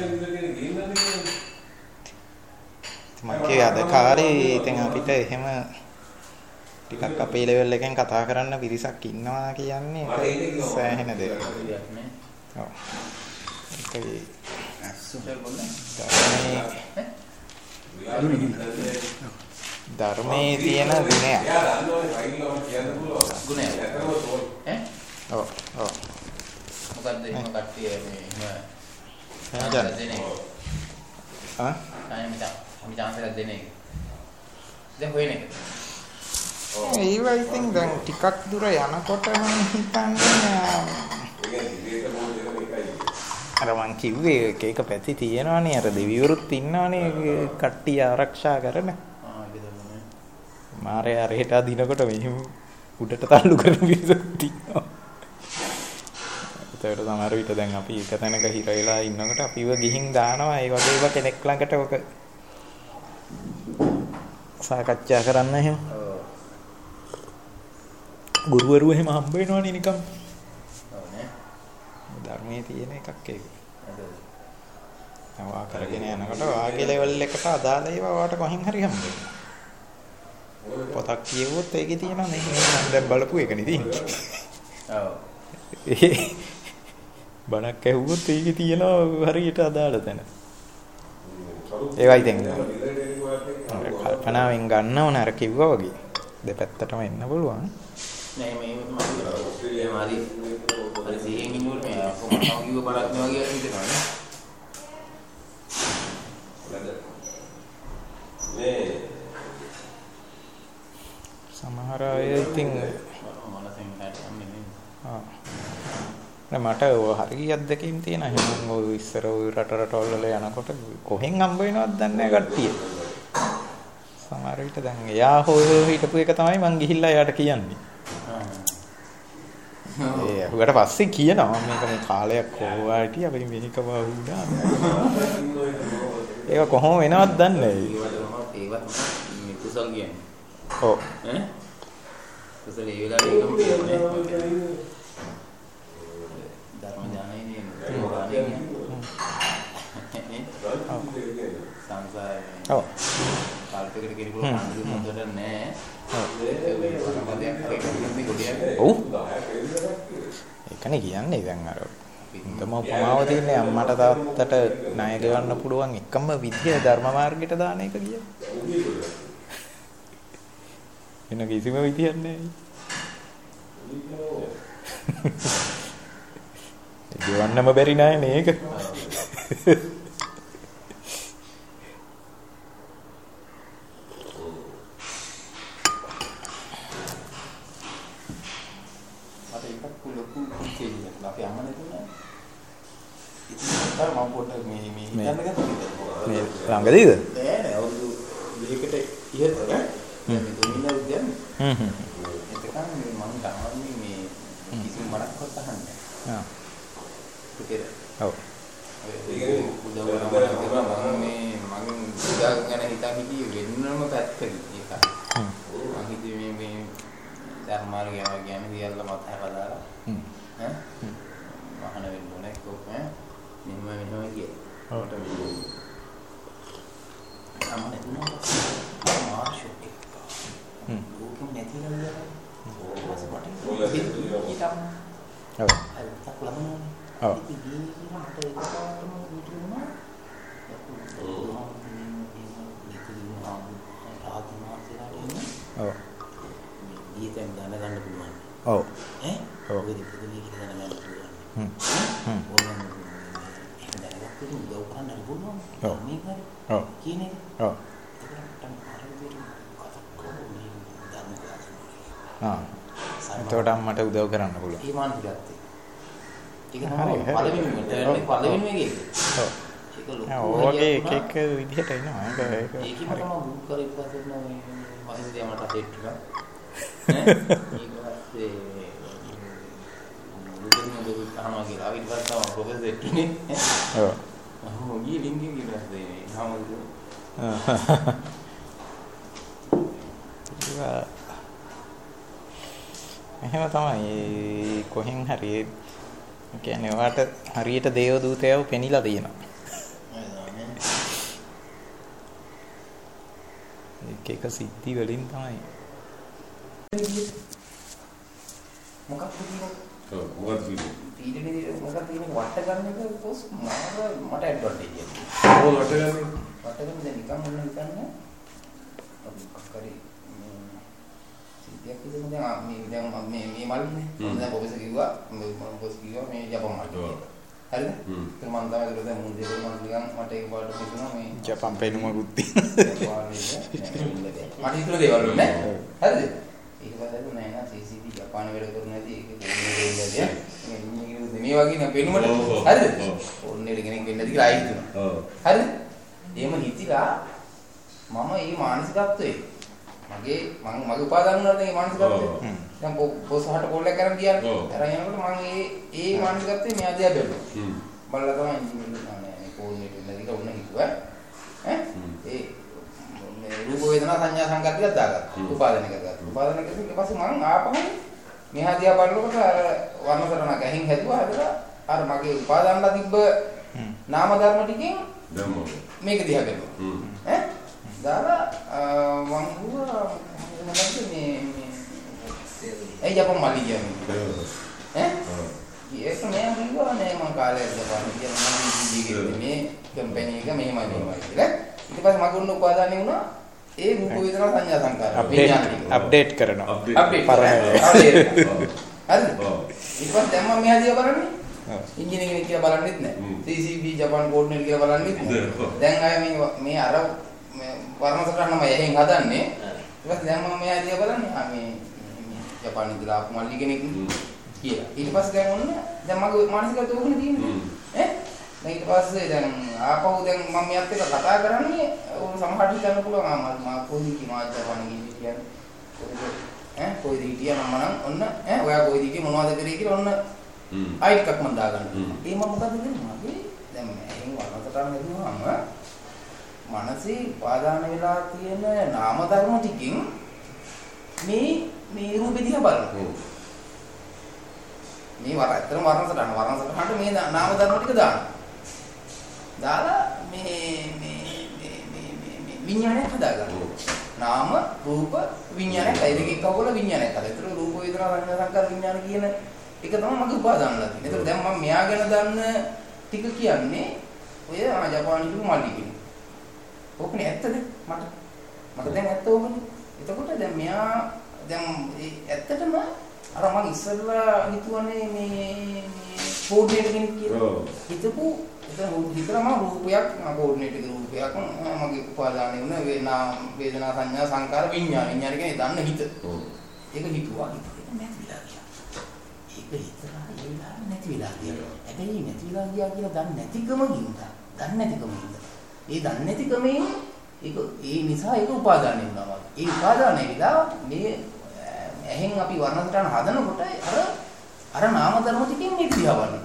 මගේ අද කාලේ ඉතින් අපිට එහෙම ටිකක් අපේ ලෙවල් එකෙන් කතා කරන්න පිරිසක් ඉන්නවා කියන්නේ ඒක සෑහෙන දෙයක්. ඔව්. ඒකේ සුපර් බොන්නේ. ධර්මයේ තියෙන ගුණයක්. ගුණයක්. ඈ? ඔව් ඔව්. මොකද්ද එහෙම කට්ටිය මේ එහෙම එහෙනම් ආ? අනේ මචං අපි chance එකක් දෙන්නේ. දැන් හොයන එක. ඒ වගේ ඉතින් දැන් ටිකක් දුර යනකොට මම හිතන්නේ අර මං කිව්වේ එක එක පැති තියෙනවානේ අර දෙවිවරුත් ඉන්නවානේ කට්ටිය ආරක්ෂා කරන. ආ ඒක තමයි. මාරේ අර හෙට අදිනකොට මෙහෙම උඩට තල්ලු කරන විදිහට ඉන්නවා. ඒතර සමහර විට දැන් අපි එක තැනක හිර වෙලා ඉන්නකොට අපිව ගිහින් දානවා ඒ වගේ ඒවා කෙනෙක් ළඟට ඔක සාකච්ඡා කරන්න එහෙම. ගුරුවරු එහෙම හම්බ වෙනවනේ නිකන්. ඔව් නේ. ධර්මයේ තියෙන එකක් ඒක. ඒවා කරගෙන යනකොට වාගේ ලෙවල් එකට අදාළ ඒවා වාට කොහෙන් හරි හම්බ වෙනවා. පොතක් කියවුවොත් ඒකේ තියෙනවා නේ මම දැන් බලපු එක නේ තියෙන්නේ. ඔව්. බණක් ඇහුවොත් ඒකේ තියෙනවා හරියට අදාළ තැන. ඒවයි දැන් කල්පනාවෙන් ගන්න ඕන අර කිව්වා වගේ. දෙපැත්තටම එන්න පුළුවන්. නෑ මේ තමයි මාරි හරි සිහියෙන් ඉන්නකොට මේ කොහොමද කිව්ව බලක් නේ වගේ හිතනවා නේ. මේ සමහර අය ඉතින් මනසෙන් හිතන්නේ නේ. ආ මට ඔය හරිය අත්දැකීම් තියෙන හැමෝම ඔය ඉස්සර ඔය රට රටවල් වල යනකොට කොහෙන් හම්බ වෙනවද දන්නේ නැහැ කට්ටිය. සමහර විට දැන් එයා හොය හිටපු එක තමයි මං ගිහිල්ලා එයාට කියන්නේ. ඒ ඌට පස්සේ කියනවා මේක මේ කාලයක් හොවා හිටිය අපි මේක වහුණා. ඒක කොහොම වෙනවද දන්නේ නැහැ. ඒවත් මේ කුසල් කියන්නේ. ඔව්. ඈ? කුසල ඒ වෙලාවේ ඒකම කියන්නේ. ධර්ම ඥානයේ නේ. සංසාරේ. ඔව්. කාල්පයකට කෙනෙකුට අඳුර හොඳට නැහැ. ඔව්. ඔව්. ඒකනේ කියන්නේ දැන් අර හොඳම උපමාව තියෙන්නේ අම්මට තාත්තට ණය ගෙවන්න පුළුවන් එකම විදිය ධර්ම මාර්ගයට දාන එක කියන්නේ. වෙන කිසිම විදියක් නැහැ. ගෙවන්නම බැරි ණය මේක. මේ ළඟදීද? නෑ නෑ අවුරුදු දෙකකට ඉහත ඈ මේ දුමිනා උද්‍යානය. හ්ම් හ්ම්. එතකන් මේ මම ගාන්නේ මේ කිසිම මඩක්වත් අහන්නේ නෑ. ආ. ඒකද? ඔව්. ඒ උදව් කරනවා මම මේ මම උදා ගැන හිතා හිටියේ වෙන්නම පැත්තකින් ඒක. හ්ම්. මම හිතුවේ මේ මේ ධර්මාර ගෑවා කියන්නේ සියල්ල මත හැවදාලා. හ්ම්. ඈ? හ්ම්. මහාන වෙන්න ඕනේ කොහොම ඈ? මෙන්න මෙන්න කියලා. ඔව්. අම්මනේ තුනක් මාර්ෂොක් එක. හ්ම්. ඕකම නැතිලා නේද? ඕක වස්පටි. ඊටම. ඔව්. හරි තක්ලමනේ. ඔව්. ඉතින් ගිහින් මට ඒකටම හිතුණා. ඔව්. ඊටෙන් දැන ගන්න පුළුවන්. ඔව්. ඈ? ඔව්. ඔය දෙකේ කියලා දැන ගන්න පුළුවන්. හ්ම්. හ්ම්. ඕනම දැනගත්තොත් උදව් කරන්න පුළුවන්. ඔව්. මේක හරි. ඔව්. කියන්නේ. ඔව්. ආ. එතකොට අම්මට උදව් කරන්න පුළුවන්. ඒ මානසික ගත්තේ. ඒක තමයි පළවෙනිම ටර්න් එක පළවෙනිම එකේ. ඔව්. ඒක ලොකු. ඔයගේ එක එක විදිහට එනවා. ඒක ඒක. ඒකම තමයි බුක් කරේ ඉස්සෙල්ලා මේ මහින්දේ මට සෙට් එක. ඈ? ඊට පස්සේ මුලින්ම දුක අහනවා කියලා. ඊට පස්සේ තමයි ප්‍රොෆෙසර් සෙට් උනේ. ඔව්. මම ගියේ ලින්කින් කියලා දෙන්නේ. තාමද? එහෙම තමයි කොහෙන් හරි කියන්නේ ඔයාට හරියට දේව දූතයව පෙනිලා තියෙනවා. එක එක සිද්ධි වලින් තමයි. මොකක්ද කියන්නේ? ඔව් මොකක්ද කියන්නේ? පීඩනේ මොකක්ද කියන්නේ වට ගන්න එක පොස් මාර මට ඇඩ්වන්ටේජ් එකක්. ඕ වට ගන්න. වට ගන්න දැන් නිකන් මොන හිතන්නේ? අපි කරේ සිද්ධියක් විදිහට දැන් මේ දැන් මේ මේ මල්නේ. දැන් ප්‍රොෆෙසර් කිව්වා මම බොස් කිව්වා මේ ජපන් මල් කියලා. හරිද? ඒක මම තමයි දැන් මුන් දෙක මම නිකන් මට ඒක පාඩම හිතුණා මේ ජපන් පෙනුමකුත් තියෙනවා. මට හිතුණ දේවල් නේ. හරිද? ඊට පස්සේ නෑ නෑ සීසීටී ජපාන වැඩ කරන නැති ඒක කොහොමද කියන්නේ? මේ වගේ නේ පෙනුමට. හරිද? ඕන්නේ කෙනෙක් වෙන්නේ නැති කියලා ආයෙත් හිතුණා. ඔව්. හරිද? එහෙම හිතිලා මම මේ මානසිකත්වයේ මගේ මම මගේ උපාදාන වලට මේ මානසිකත්වය දැන් පොසහට කොල්ලක් කරන් ගියානේ අරන් යනකොට මම ඒ ඒ මානසිකත්වයේ මෙයා දිහා බැලුවා හ්ම් බලලා තමයි ඉන්නේ මේ කෝල්නේ දෙන්නදික ඔන්න හිතුවා ඈ ඒ මේ රූප වේදනා සංඥා සංකාර ටිකක් දාගත්තා උපාදාන කරගත්තා උපාදාන කරලා ඊට පස්සේ මම ආපහු මෙහා දිහා බලනකොට අර වර්ණතරණ ගැහින් හැදුවා හදලා අර මගේ උපාදානලා තිබ්බ නාම ධර්ම ටිකෙන් ධම්ම මේක දිහා බැලුවා හ්ම් ඈ දාලා මම ගුවා මොනවද මේ මේ ඒ ජපන් මල්ලි කියන්නේ ඈ ඒක නෑ කිව්වා නෑ මම කාලයක් ජපන් කියන්නේ මම ජීවිතේ මේ කම්පැනි එක මෙහෙමයි මෙහෙමයි කියලා ඊට පස්සේ මගේ උන්න උපාදානෙ වුණා ඒ රූප වේදනා සංඥා සංකාර අප්ඩේට් අප්ඩේට් කරනවා අප්ඩේට් හරිද ඊට පස්සේ දැන් මම මෙහා දිහා බලන්නේ ඉංජිනේරින් කියලා බලන්නෙත් නෑ සීසීබී ජපන් කෝඩ් නෙල් කියලා බලන්නෙත් නෑ දැන් ආයේ මේ මේ අර වර්ණසටහන මම එහෙන් හදන්නේ ඊට පස්සේ දැන් මම මෙයා දිහා බලන්නේ ආ මේ ජපාන ඉඳලා ආපු මල්ලි කෙනෙක් කියලා ඊට පස්සේ දැන් ඔන්න දැන් මගේ මානසිකව තෝරගෙන තියෙන්නේ ඈ දැන් ඊට පස්සේ දැන් ආපහු දැන් මම මෙයාත් එක්ක කතා කරන්නේ සමහරට හිතන්න පුළුවන් ආ මම කොහොමද කිමා ජපාන කියන්නේ ඈ කොයිද හිටියා මම නම් ඔන්න ඈ ඔයා කොයිද හිටියේ මොනවද කරේ කියලා ඔන්න ආයෙත් එකක් මම දාගන්නවා ඒ මම මොකද කරන්නේ මගේ දැන් එහෙන් වර්ණසටහන හදුවාම මනසේ උපාදාන වෙලා තියෙන නාම ධර්ම ටිකෙන් මේ මේ රූපෙ දිහා බලනවා. මේ වර ඇත්තම වර්ණසටහන වර්ණසටහනට මේ නාම ධර්ම ටික දානවා. දාලා මේ මේ මේ මේ මේ විඥානයක් හදාගන්නවා. නාම රූප විඥානයක් ඒ දෙකේ කවල විඥානයක් හදලා. ඒතර රූප වේදනා සංඥා සංකාර විඥාන කියන ඒක තමයි මගේ උපාදානලා තියෙන්නේ. ඒතකොට දැන් මම මෙයා ගැන දන්න ටික කියන්නේ ඔය ජපානයේ ඉන්න මල්ලි කෙනෙක්. ඕකනේ ඇත්තද මට? මට දැන් ඇත්ත ඕකනේ. එතකොට දැන් මෙයා දැන් ඇත්තටම අර මම ඉස්සෙල්ලා හිතුවනේ මේ කෝඩිනේටර් කෙනෙක් කියලා. හිතපු එතන හිතරම රූපයක් කෝඩිනේටර් රූපයක් මගේ උපාදානයේ වුණ වේදනා වේදනා සංඥා සංකාර විඥාන විඥාන කියන්නේ දන්න හිත. ඒක හිතුවා හිතුවා නැති වෙලා ගියා. ඒක හිතලා ඉල්ලා නැති වෙලා ගියා. හැබැයි නැති වෙලා ගියා කියලා දන්නේ නැතිකම ගින්දා. දන්නේ නැතිකම ගින්දා. ඒ දන්නේ නැතිකමෙන් ඒක ඒ නිසා ඒක උපාදානය වුණා. ඒ උපාදානය විලා මේ එහෙන් අපි වර්ණසටහන හදනකොට අර අර නාම ධර්ම ටිකෙන් මේ දිහාවන්නේ.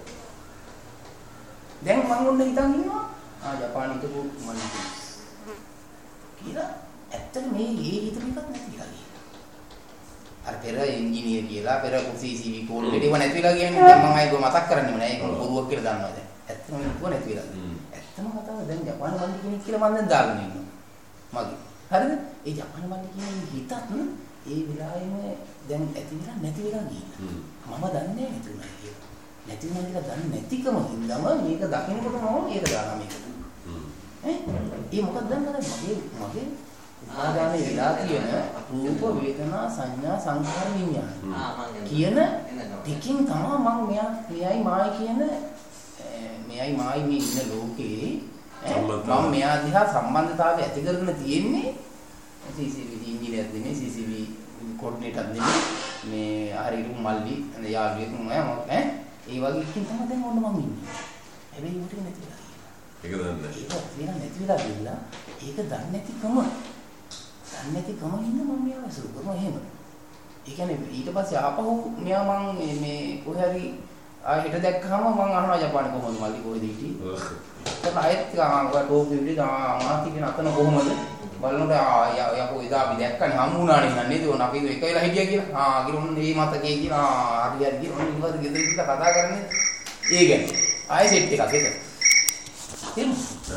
දැන් මම ඔන්න හිතන් ඉන්නවා ආ ජපානයේ හිටපු මල්ලි කියලා ඇත්තට මේ ඒ හිතන එකක් නැතිලා ගියා. අර පෙර ඉංජිනේර කියලා පෙර සීසීවි කෝල් දෙකම නැතිලා කියන්නේ දැන් මම ආයෙ මතක් කරන්නේ නැහැ ඒක බොරුවක් කියලා දන්නවා දැන්. ඇත්තම හිතුව නැතිලා ගියා. ඇත්තම කතාව දැන් ජපාන මල්ලි කෙනෙක් කියලා මම දැන් දාගෙන ඉන්නවා. මගේ. හරිද? ඒ ජපාන මල්ලි කියන හිතත් ඒ විලායෙම දැන් ඇති වෙලා නැති වෙලා ගියා. මම දන්නේ නැති වුණා කියලා. නැති වුණා කියලා දන්නේ නැතිකම හින්දාම මේක දකින්නකොට මම ඒක දානවා මේක. ඈ ඒ මොකක්ද දන්නවද මගේ මගේ උපාදානයේ වෙලා තියෙන රූප වේදනා සංඥා සංඛාර විඥාන කියන ටිකින් තමයි මම මෙයා මෙයයි මායි කියන මෙයයි මායි මේ ඉන්න ලෝකේ මම මෙයා දිහා සම්බන්ධතාවය ඇති කරගෙන තියෙන්නේ සීසීවි ඉංජිනේර් දෙන්නේ සීසීවි කෝඩිනේටර් දෙන්නේ මේ හරියට මල්ලි යාළුවෙක් මම ඈ ඒ වගේ එකකින් තමයි දැන් ඔන්න මම ඉන්නේ. හැබැයි උට නැතිලා. ඒක දන්නේ නැහැ. ඒක නැතිලා ගිහලා ඒක දන්නේ නැතිකම දන්නේ නැතිකම ඉන්න මම මෙයා වසු කරනවා එහෙම. ඒ කියන්නේ ඊට පස්සේ ආපහු මෙයා මම මේ මේ කොහේ හරි ආයෙත් දැක්කම මම අහනවා ජපානයේ කොහොමද මල්ලි කොහෙද හිටියේ? ඒක ආයෙත් ආවා ටෝක් විදිහට ආමාති කියන අතන කොහොමද? බලනකොට ආ යකෝ එදා අපි දැක්කනේ හම්බ වුණානේ නේද? ඕන අපි එක වෙලා හිටියා කියලා. ආ ගිරුන් මේ මතකේ කියලා ආ හරි හරි කියලා ඔන්න ඉවර ගෙදර ගිහලා කතා කරන්නේ. ඒ ගැන. ආයෙ සෙට් එකක් ඒක. එහෙනම්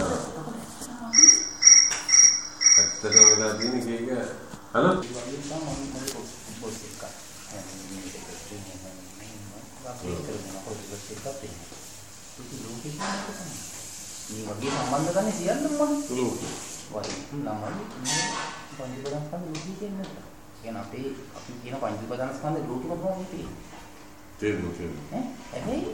ඇත්තටම වෙලා තියෙන කේක හලෝ ඒ වගේ තමයි මම මොකද පොස් එකක්. මේ වගේ සම්බන්ධ ගන්න සියල්ලම මම ලෝකේ වයි ළමයි මේ පංචපදස්කන්ධ ලෝකෙ කියන්නේ නැහැ. කියන අපේ අපි කියන පංචපදස්කන්ධ ලෝකෙම තමයි තියෙන්නේ. තේරුම් තේරුම්. ඈ හැබැයි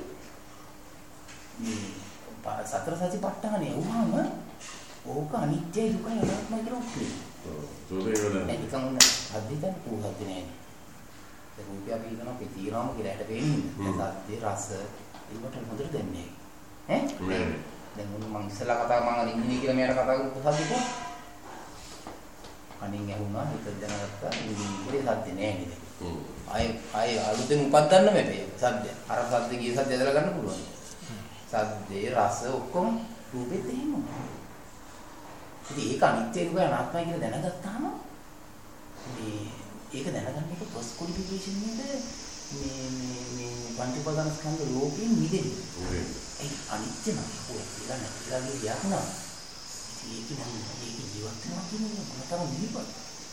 මේ සතර සතිපට්ඨානේ වුණාම ඕක අනිත්‍යයි දුකයි අනාත්මයි කියලා උත්තරේ. ඔව් ඒක වල නිකන් උන අද්දිතන් පුහද්ද නෑ. ඒ රූපය අපි හිතනවා අපි තියනවාම කියලා හැට පේන්නේ. සද්ද රස ඒකට හොඳට දෙන්නේ. ඈ දැන් මම ඉස්සලා කතා මම ඉන්නේ කියලා මෙයාට කතා කරපු සද්දෙක කණින් ඇහුණා හිත දැනගත්තා ඉන්නේ කියලා සද්ද නෑ නේද? හ්ම්. ආයේ ආයේ අලුතෙන් උපදින්න බෑ සද්ද. අර සද්ද ගිය සද්ද ඇදලා ගන්න පුළුවන්. සද්දේ රස ඔක්කොම රූපෙත් එහෙම. ඉතින් ඒක අනිත්‍ය දුක අනාත්මයි කියලා දැනගත්තාම මේ ඒක දැනගන්න එක පොස් ක්වොලිෆිකේෂන් එක මේ මේ මේ පංචපදන ස්කන්ධ ලෝකෙන් මිදෙන්න. ඒ අනිත්‍ය නම් ඔය කියලා නැතිලා ගියක් නෑ. ඒක නම් ඒක ජීවත් වෙනවා කියන්නේ මොනතරම් දීපත්.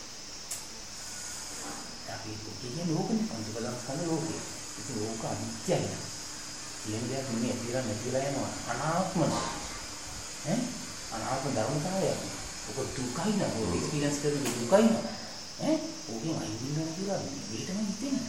අපි කියන්නේ ලෝකෙන් පංචපදන ස්කන්ධ ලෝකෙ. ඒක ලෝක අනිත්‍යයි. කියන දෙයක් නෙමෙයි කියලා නැතිලා යනවා අනාත්ම ඈ අනාත්ම ධර්මතාවය. ඔක දුකයි නෝ ඔය එක්ස්පීරියන්ස් කරන දුකයි නෝ ඈ ඕකෙන් අයින් වෙනවා කියලා මේකම හිතෙන්නේ.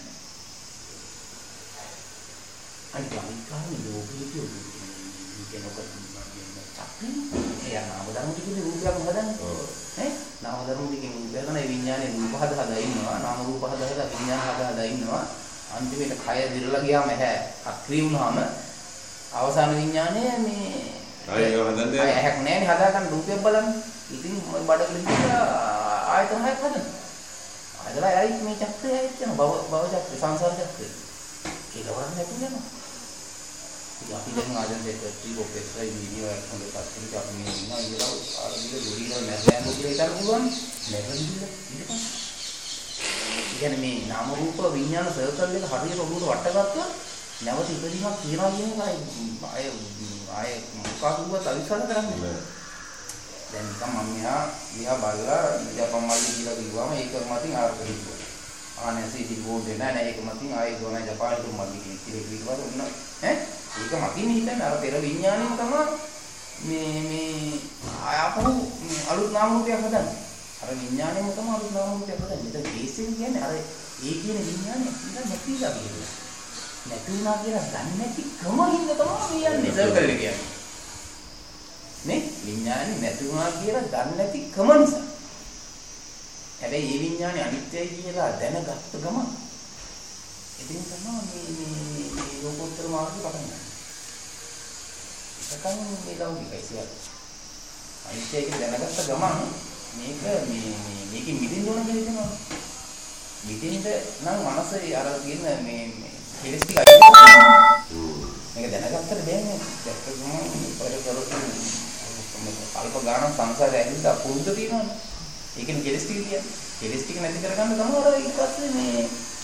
අනිත් කාරණේ ලෝකෙදී කියනකොට චක්‍රේ එයා නාම ධර්ම ටිකේ රූපයක් හදන්නේ. ඈ නාම ධර්ම ටිකේ රූපය තමයි විඥානේ රූප හද හදා ඉන්නවා. නාම රූප හද හදා විඥාන හද හදා ඉන්නවා. අන්තිමේට කය දිරලා ගියාම හැ අක්‍රිය වුණාම අවසාන විඥානය මේ අය හදන්නේ අය හැක් නෑනේ හදාගන්න රූපයක් බලන්න. ඉතින් ඔය බඩගිනි කියලා ආයතන හයක් හදන්න. හදලා ආයිත් මේ චක්‍රය ආයිත් යන භව භව චක්‍රය සංසාර චක්‍රය. ඒක වරන් නැති වෙනවා. ඉතින් අපි දැන් ආදන් දෙක ත්‍රිකෝප එක්ස්රයි වීඩියෝ එකක් හොඳට අත්විඳි අපි මේ ඉන්නවා ඉතලා ආරම්භයේ දුරිනෝ නැරයන් කියලා හිතන්න පුළුවන්. නැරෙන්න ඊට පස්සේ කියන්නේ මේ නාම රූප විඥාන සර්කල් එක හරියට ඔළුවට වටගත්තොත් නැවත ඉපදීමක් තියනවා කියන එක අය අය මොකක්වත් අවිශ්වාස කරන්නේ නැහැ. දැන් නිකන් මම මෙහා මෙහා බලලා ජපන් මල්ලි කියලා කිව්වම ඒක මතින් ආර්ථ හිතුවා. ආනේ සීටි බෝඩ් එක නෑ නෑ ඒක මතින් ආයේ ගෝනා ජපානයේ තුන් මල්ලි කෙනෙක් කියලා කිව්වා උන්න ඈ ඒක මතින් හිතන්නේ අර පෙර විඥාණයම තමයි මේ මේ ආපහු අලුත් නාම රූපයක් හදන්නේ අර විඥාණයම තමයි අලුත් නාම රූපයක් හදන්නේ ඒක කේස් එක කියන්නේ අර ඒ කියන විඥාණය නිකන් නැතිලා කියන්නේ නැති වුණා කියලා දන්නේ නැති ක්‍රමින්ද තමයි යන්නේ සර්කල් එක කියන්නේ නේ විඥාණය නැති වුණා කියලා දන්නේ නැති ක්‍රම නිසා හැබැයි මේ විඥානේ අනිත්‍යයි කියලා දැනගත්ත ගමන් ඉතින් තමයි මේ මේ මේ ලෝකෝත්තර මාර්ගය පටන් ගන්න. ඒකම මේ ලෞකිකයි සියල්ල. අනිත්‍යයි කියලා දැනගත්ත ගමන් මේක මේ මේ මේකෙ මිදෙන්න ඕන කියලා හිතනවා. මිදෙන්න නම් මනසේ අර කියන මේ මේ කෙලස් ටික අයින් මේක දැනගත්තට බෑනේ. දැක්ක ගමන් පෙර කරොත් අල්ප ගානක් සංසාරය ඇවිල්ලා පුරුද්ද තියෙනවනේ. ඒකනේ කෙලස් ටික කියන්නේ. කෙලස් ටික නැති කරගන්න තමයි අර ඊට පස්සේ මේ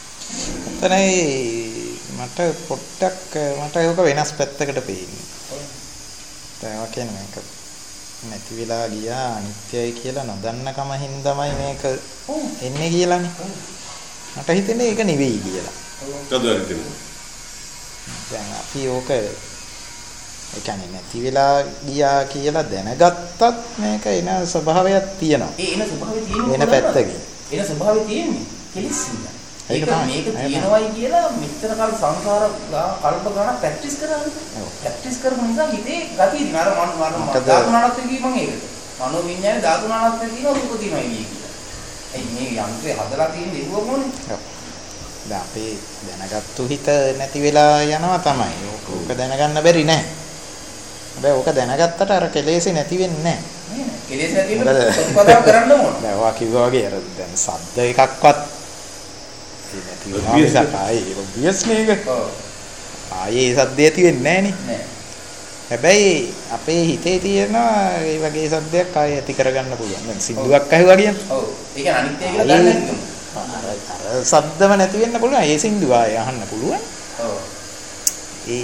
එතනයි මට පොට්ටක් මට ඒක වෙනස් පැත්තකට පේන්නේ. දැන් කියන්නේ මේක නැති වෙලා ගියා අනිත්‍යයි කියලා නොදන්නකම හින්දාමයි මේක එන්නේ කියලානේ. මට හිතෙන්නේ ඒක නෙවෙයි කියලා. කවදාද හිතෙන්නේ? දැන් අපි ඕක ඒ කියන්නේ නැති වෙලා ගියා කියලා දැනගත්තත් මේක එන ස්වභාවයක් තියෙනවා. ඒ එන ස්වභාවය තියෙනවා. එන පැත්තකින්. එන ස්වභාවය තියෙන්නේ කෙලස් හින්දා. ඒක මේක තියෙනවයි කියලා මෙච්චර කාල සංසාර කල්ප ගණන් ප්‍රැක්ටිස් කරාද? ප්‍රැක්ටිස් කරපු නිසා හිතේ ගතිය දින අර මන මන ධාතු නානත්වය කියපන් ඒකට. මනෝ විඤ්ඤාණය ධාතු නානත්වය තියෙනවා රූප තියෙනවා කියලා. එයි මේ යන්ත්‍රය හදලා තියෙන්නේ ඒක මොනේ? දැන් අපේ දැනගත්තු හිත නැති වෙලා යනවා තමයි. ඕක දැනගන්න බැරි නෑ. හැබැයි ඕක දැනගත්තට අර කෙලෙස් නැති වෙන්නේ නෑ. නෑ කෙලෙස් නැති වෙන්න ප්‍රතිපදාව කරන්න ඕන. දැන් ඔයා කිව්වා වගේ අර දැන් සද්ද එකක්වත් නැති වෙනවා මිසක් ආයේ ඔබ්වියස් නේක. ඔව්. ආයේ සද්ද ඇති වෙන්නේ නෑනේ. නෑ. හැබැයි අපේ හිතේ තියෙන ඒ වගේ සද්දයක් ආයේ ඇති කරගන්න පුළුවන්. දැන් සින්දුවක් අහුවා කියන්නේ. ඔව්. ඒ කියන්නේ අනිත්‍ය කියලා දන්නේ නැත්නම් අර අර සද්දම නැති වෙන්න පුළුවන්. ඒ සින්දුව ආයේ අහන්න පුළුවන්. ඔව්. ඒ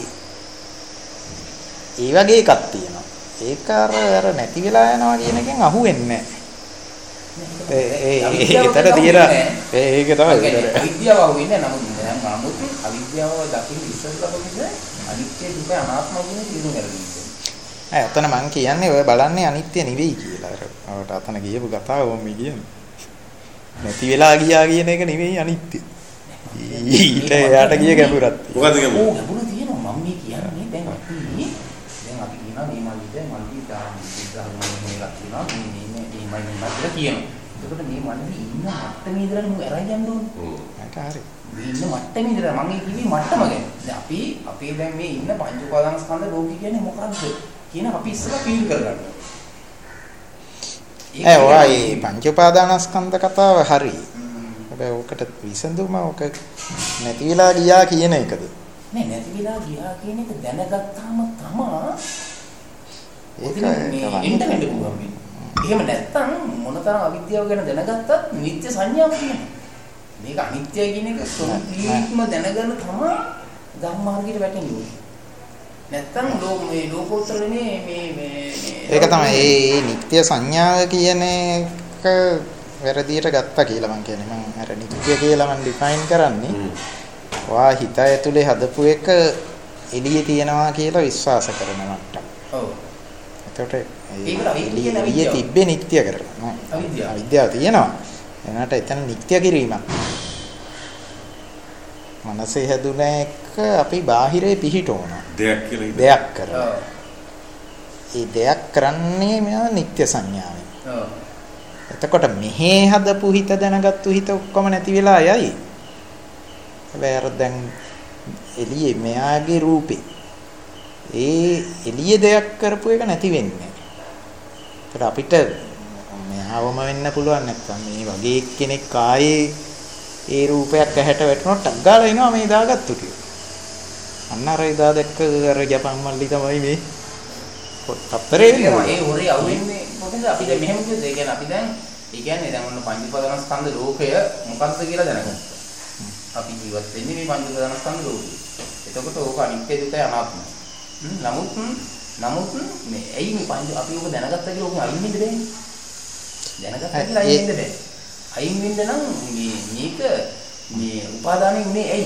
ඒ වගේ එකක් තියෙනවා. ඒක අර අර නැති වෙලා යනවා කියන එකෙන් අහුවෙන්නේ නැහැ. ඒ ඒ ඒතර තියෙන ඒක තමයි අවිද්‍යාව අහුවෙන්නේ නමුත් දැන් නමුත් අවිද්‍යාව දකින්න ඉස්සෙල්ලා කොහොමද අනිත්‍ය දුක අනාත්ම කියන තීරුම් ගන්න. ඇයි අතන මං කියන්නේ ඔය බලන්නේ අනිත්‍ය නෙවෙයි කියලා. අර අතන ගියපු කතාව මම කියන්නේ. නැති වෙලා ගියා කියන එක නෙවෙයි අනිත්‍ය. ඊට යාට ගිය ගැඹුරක්. මොකද්ද ගැඹුර? ඕ ගැඹුර තියෙනවා මම මේ කියන්නේ දැන් අපි දැන් අපි කියනවා මේ මල්ලිද මල්ලි දාන විග්‍රහණය කියනවා මේ මේ මේ මල්ලි මල්ලි කියනවා. එතකොට මේ මල්ලි ඉන්න මට්ටමේ ඉඳලා මම අරන් යන්න ඕනේ. ඔව්. ඒක හරි. මේ ඉන්න මට්ටමේ ඉඳලා මම කිව්වේ මට්ටම ගැන. දැන් අපි අපි දැන් මේ ඉන්න පංච උපාදාන ස්කන්ධ ලෝකේ කියන්නේ මොකක්ද කියන අපි ඉස්සෙල්ලා ෆීල් කරගන්න. ඒ ඔයයි පංච උපාදානස්කන්ධ කතාව හරි. හැබැයි ඕකට විසඳුම ඕක නැති වෙලා ගියා කියන එකද? නෑ නැති වෙලා ගියා කියන එක දැනගත්තාම තමයි ඒක ඉන්ටර්නෙට් පුළුවන් වෙන්නේ. එහෙම නැත්තම් මොනතරම් අවිද්‍යාව ගැන දැනගත්තත් නිත්‍ය සංඥාව තියෙනවා. මේක අනිත්‍යයි කියන එක සම්පූර්ණයෙන්ම දැනගන්න තමයි ධම්මාර්ගයට වැටෙන්නේ. නැත්තම් ලෝක මේ ලෝකෝත්තරනේ මේ මේ ඒක තමයි ඒ නිත්‍ය සංඥාව කියන එක වැරදියට ගත්තා කියලා මම කියන්නේ. මම අර නිත්‍ය කියලා මම ඩිෆයින් කරන්නේ වා හිත ඇතුලේ හදපු එක එළියේ තියනවා කියලා විශ්වාස කරන මට්ටම. ඔව්. එතකොට එළියේ තිබ්බේ නිත්‍ය කරලා. අවිද්‍යාව. අවිද්‍යාව තියෙනවා. එනකට එතන නිත්‍ය කිරීමක්. මනසේ හැදුන එක අපි බාහිරේ පිහිටවන දෙයක් කියලා දෙයක් කරනවා. ඒ දෙයක් කරන්නේ මෙයා නිත්‍ය සංඥාවෙන්. ඔව්. එතකොට මෙහි හදපු හිත දැනගත්තු හිත ඔක්කොම නැති වෙලා යයි. හැබැයි අර දැන් එළියේ මෙයාගේ රූපේ ඒ එළියේ දෙයක් කරපු එක නැති වෙන්නේ. ඒතර අපිට මෙයාවම වෙන්න පුළුවන් නැත්නම් මේ වගේ කෙනෙක් ආයේ ඒ රූපයක් ඇහැට වැටුණොත් ටක් ගාලා එනවා මේ දාගත්තු ටික. අන්න අර එදා දැක්ක අර ජපන් මල්ලි තමයි මේ පත්තරේ ඉන්නේ. ඒ හොරේ අවුෙන්නේ මොකද අපි දැන් මෙහෙම කිව්වද? ඒ කියන්නේ අපි දැන් ඒ කියන්නේ දැන් ඔන්න පංච උපාදානස්කන්ධ ලෝකය මොකක්ද කියලා දැනගත්තා. අපි ජීවත් වෙන්නේ මේ පංච උපාදානස්කන්ධ ලෝකේ. එතකොට ඕක අනිත්‍ය දුකයි අනාත්මයි. නමුත් නමුත් මේ ඇයි මේ පංච අපි ඕක දැනගත්තා කියලා ඕක අයින් වෙන්න බෑනේ. දැනගත්තා කියලා අයින් වෙන්න බෑ. අයින් වෙන්න නම් මේ මේක මේ උපාදානෙ උනේ ඇයි?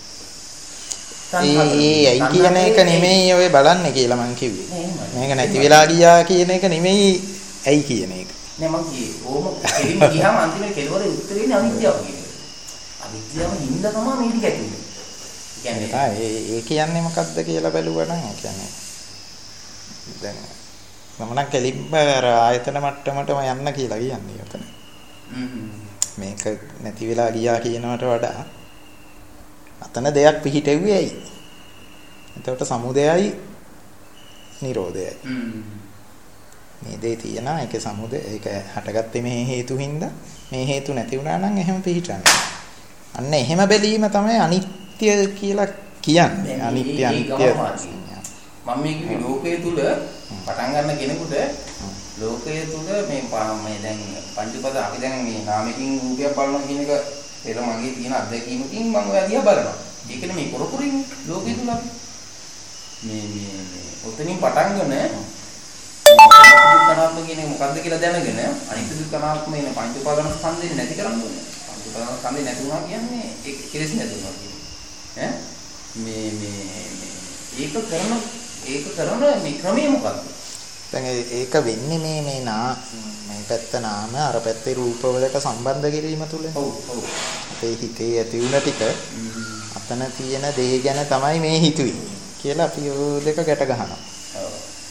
ඒ ඒ ඇයි කියන එක නෙමෙයි ඔය බලන්නේ කියලා මං කිව්වේ. මේක නැති වෙලා ගියා කියන එක නෙමෙයි ඇයි කියන එක. නෑ මං කියේ ඕම කෙලින්ම ගියාම අන්තිමේ කෙලවරේ උත්තරේනේ අවිද්‍යාව කියන එක. අවිද්‍යාව හින්දා තමයි මේ ටික ඇතිවෙන්නේ. කියන්නේ ආ ඒ ඒ කියන්නේ මොකක්ද කියලා බැලුවා නම් ඒ කියන්නේ දැන් මම නම් කෙලින්ම අර ආයතන මට්ටමටම යන්න කියලා කියන්නේ උතන. මේක නැති වෙලා ගියා කියනවට වඩා අතන දෙයක් පිහිටෙව්වේ ඇයි? එතකොට සමුදයයි නිරෝධයයි. මේ දෙය තියෙනවා ඒකේ සමුදය ඒක හටගත්තේ මේ හේතු හින්දා මේ හේතු නැති වුණා නම් එහෙම පිහිටන්නේ. අන්න එහෙම බැලීම තමයි අනිත්‍ය කියලා කියන්නේ. අනිත්‍ය අනිත්‍ය මම මේ කිව්වේ ලෝකයේ තුල පටන් ගන්න කෙනෙකුට ලෝකයේ තුල මේ මේ දැන් පංචපද අපි දැන් මේ නාමකින් රූපයක් බලනවා කියන එක පෙර මගේ තියෙන අත්දැකීමකින් මම ඔය දිහා බලනවා. ඒකනේ මේ කරපුරින් ලෝකයේ තුල අපි මේ මේ මේ ඔතනින් පටන් ගන්න දුක්ඛනාත්ම කියන්නේ මොකද්ද කියලා දැනගෙන අනිත්‍ය දුක්ඛනාත්ම වෙන පංච උපාදාන ස්කන්ධය නැති කරන්න ඕනේ. පංච උපාදාන ස්කන්ධය නැති වුණා කියන්නේ ඒක කෙලෙස් නැති වුණා කියන්නේ. ඈ මේ මේ ඒක කරන ඒක කරන මේ ක්‍රමය මොකක්ද? දැන් ඒක වෙන්නේ මේ මේ නා මේ පැත්ත නාම අර පැත්තේ රූප වලට සම්බන්ධ කිරීම තුලනේ. ඔව් ඔව්. අපේ හිතේ ඇති වුණ ටික අතන තියෙන දේ ගැන තමයි මේ හිතුවේ කියලා අපි ඔය දෙක ගැට ගන්නවා. ඔව්.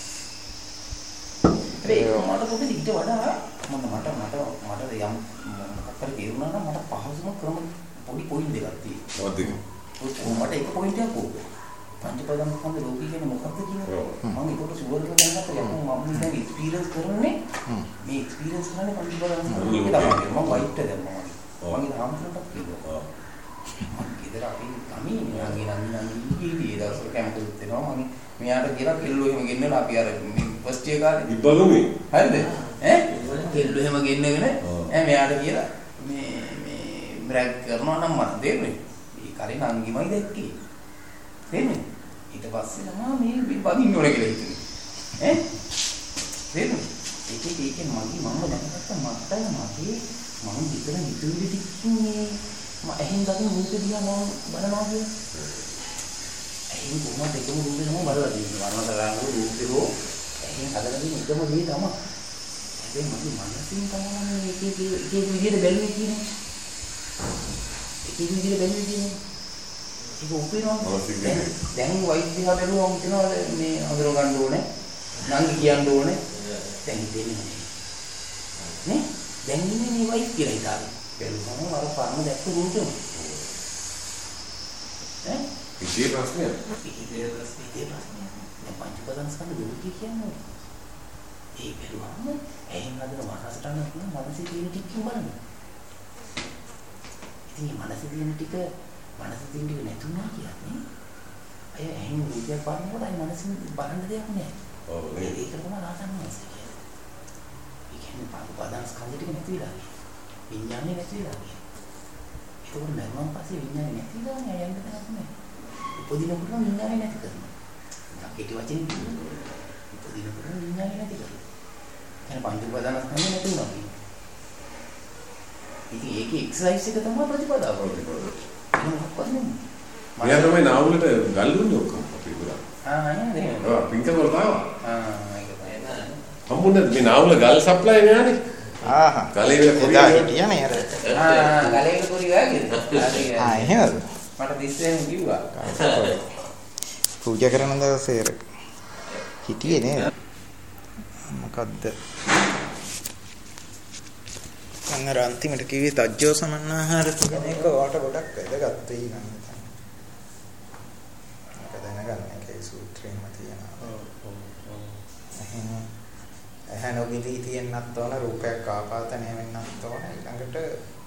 ඒක මට පොඩි ඊට වඩා මම මට මට මට යම් මොකක් හරි තේරුණා නම් මට පහසුම ක්‍රම පොඩි පොයින්ට් දෙකක් තියෙනවා. මොකද්ද? මට එක පොයින්ට් එකක් ඕක. පංචපදම් ස්කන්ධ ලෝකී කියන්නේ මොකක්ද කියන්නේ මම ඒකට ෂුවර් කරලා දැනගත්තා යකෝ මම දැන් එක්ස්පීරියන්ස් කරන්නේ මේ එක්ස්පීරියන්ස් කරන්නේ පංචපදම් ස්කන්ධ තමයි මම වයිට් දැම්මා මම මගේ රාමසන්ටත් කිව්වා මම ගෙදර අපි කමි නංගි නංගි නංගි කීදී දවසක කැම්පස් දෙනවා මම මෙයාට කියලා කෙල්ලෝ එහෙම ගෙන්නලා අපි අර මේ ෆස්ට් ඉයර් කාලේ ඉබ්බගමේ හරිද ඈ කෙල්ලෝ එහෙම ගෙන්නගෙන ඈ මෙයාට කියලා මේ මේ බ්‍රැග් කරනවා නම් මට දෙන්නේ මේ කරේ නංගිමයි දැක්කේ තේන්නේ ඊට පස්සේ නම් මේ මේ බඳින්න ඕන කියලා හිතුනේ ඈ තේන්නේ ඒක ඒකේ මගේ මම දැනගත්තා මට මගේ මම විතර හිතුවේ ටිකකින් මේ මම එහෙන් ගන්න මුත් දිහා මම බලනවා කියලා එහෙන් කොහොමද ඒකම මුන්නේ මම බලලා තියෙනවා වරණ කරාම රූපේෝ එහෙන් හදලා තියෙන එකම දේ තමයි හැබැයි මගේ මනසින් තමයි මේක එක එක විදිහට බැලුවේ කියන්නේ එක එක විදිහට බැලුවේ කියන්නේ ඒක උපේනවා දැන් වෛද්‍යයා බැලුවම හිතනවා මේ අඳුර ගන්න ඕනේ නංගි කියන්න ඕනේ දැන් හිතෙන්නේ නේ දැන් ඉන්නේ මේ වෛද්‍ය කියලා හිතාගෙන බැලුවම අර පරම දැක්ක රූපෙම ඈ ඉතින් ප්‍රශ්නය ඉතින් ප්‍රශ්නේ ඉතින් ප්‍රශ්නේ දැන් පංචපදං ස්කන්ධ ලෝකී කියන්නේ ඒ බැලුවම එහෙන් හදන මනසටම මනසේ තියෙන ටික බලන්න ඉතින් මනසේ තියෙන ටික මනසේ තියෙන ටික නැතුණා කියන්නේ අය එහෙන් රූපයක් බලනකොට අය මනසින් බලන්න දෙයක් නැහැ. ඔව් ඒක තමයි රාතන් මනස කියන්නේ. ඒ කියන්නේ පංචපදං ස්කන්ධ ටික නැති වෙලා ගියා. විඥානේ නැති වෙලා ගියා. ඒක උඩ මරණන් පස්සේ විඥානේ නැති වෙලා නෑ යන්න දෙයක් නෑ. උපදිනකොට විඥානේ නැති කරනවා. කෙටි වචෙන් උපදිනකොට විඥානේ නැති කරනවා. එහෙනම් පංචපදං ස්කන්ධ නැති වුණා කියන්නේ. ඉතින් ඒකේ එක්සර්සයිස් එක තමයි ප්‍රතිපදාව. මෙයා තමයි නාවුලට ගල් දුන්නේ ඔක්කොම අපි පුරා. ආ නේද? ඔව් පින්ක වලතාව. ආ ඒක තමයි. හම්බුනේ මේ නාවුල ගල් සප්ලයි මෙයානේ. ආහා. ගලේ වල කොරියා හිටියනේ අර. ආ ගලේ වල කොරියා ගියද? ආ එහෙමද? මට දිස්සෙන් කිව්වා. පූජා කරන දවසේ හිටියේ නේද? මොකද්ද? අන්න අන්තිමට කිව්වේ තජ්ජෝ සමන්නාහාර කියන එක වාට ගොඩක් වැදගත් වෙයි නම් හිතන්නේ. මේක දැනගන්න එකේ සූත්‍රෙම තියෙනවා. ඔව් ඔව් ඔව්. එහෙනම් එහෙනම් ඔබිදී තියෙන්නත් ඕන රූපයක් ආපාතනය වෙන්නත් ඕන ඊළඟට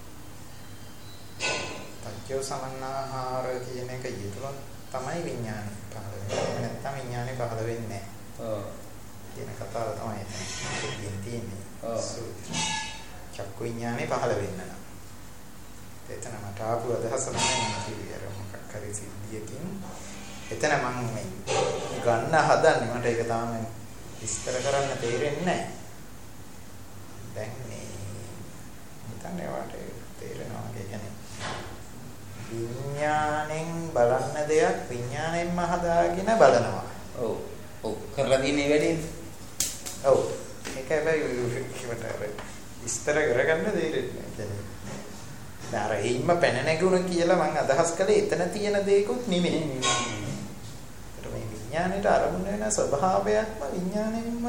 තජ්ජෝ සමන්නාහාර කියන එක යෙදුනොත් තමයි විඥානය පහළ වෙන්නේ. නැත්නම් විඥානය පහළ වෙන්නේ නැහැ. ඔව්. කියන කතාව තමයි තියෙන්නේ. ඔව්. චක්කු විඥානේ පහළ වෙන්න නම් එතන මට ආපු අදහස තමයි මම කිව්වේ අර මොකක් හරි සිද්ධියකින් එතන මම මේ ගන්න හදන්නේ මට ඒක තාම විස්තර කරන්න තේරෙන්නේ නැහැ දැන් මේ හිතන්නේ වාට තේරෙනවා ඒ කියන්නේ විඥාණයෙන් බලන්න දෙයක් විඥාණයෙන්ම හදාගෙන බලනවා. ඔව්. ඔව් කරලා තියෙන මේ වැඩේ. ඔව්. ඒක හැබැයි කිව්වට විස්තර කරගන්න දෙයක් නෑ. දැන් අර එයින්ම පැන නැගුණ කියලා මම අදහස් කළේ එතන තියෙන දේකුත් නෙමෙයි. ඒකට මේ විඥාණයට අරමුණ වෙන ස්වභාවයක්ම විඥාණයෙන්ම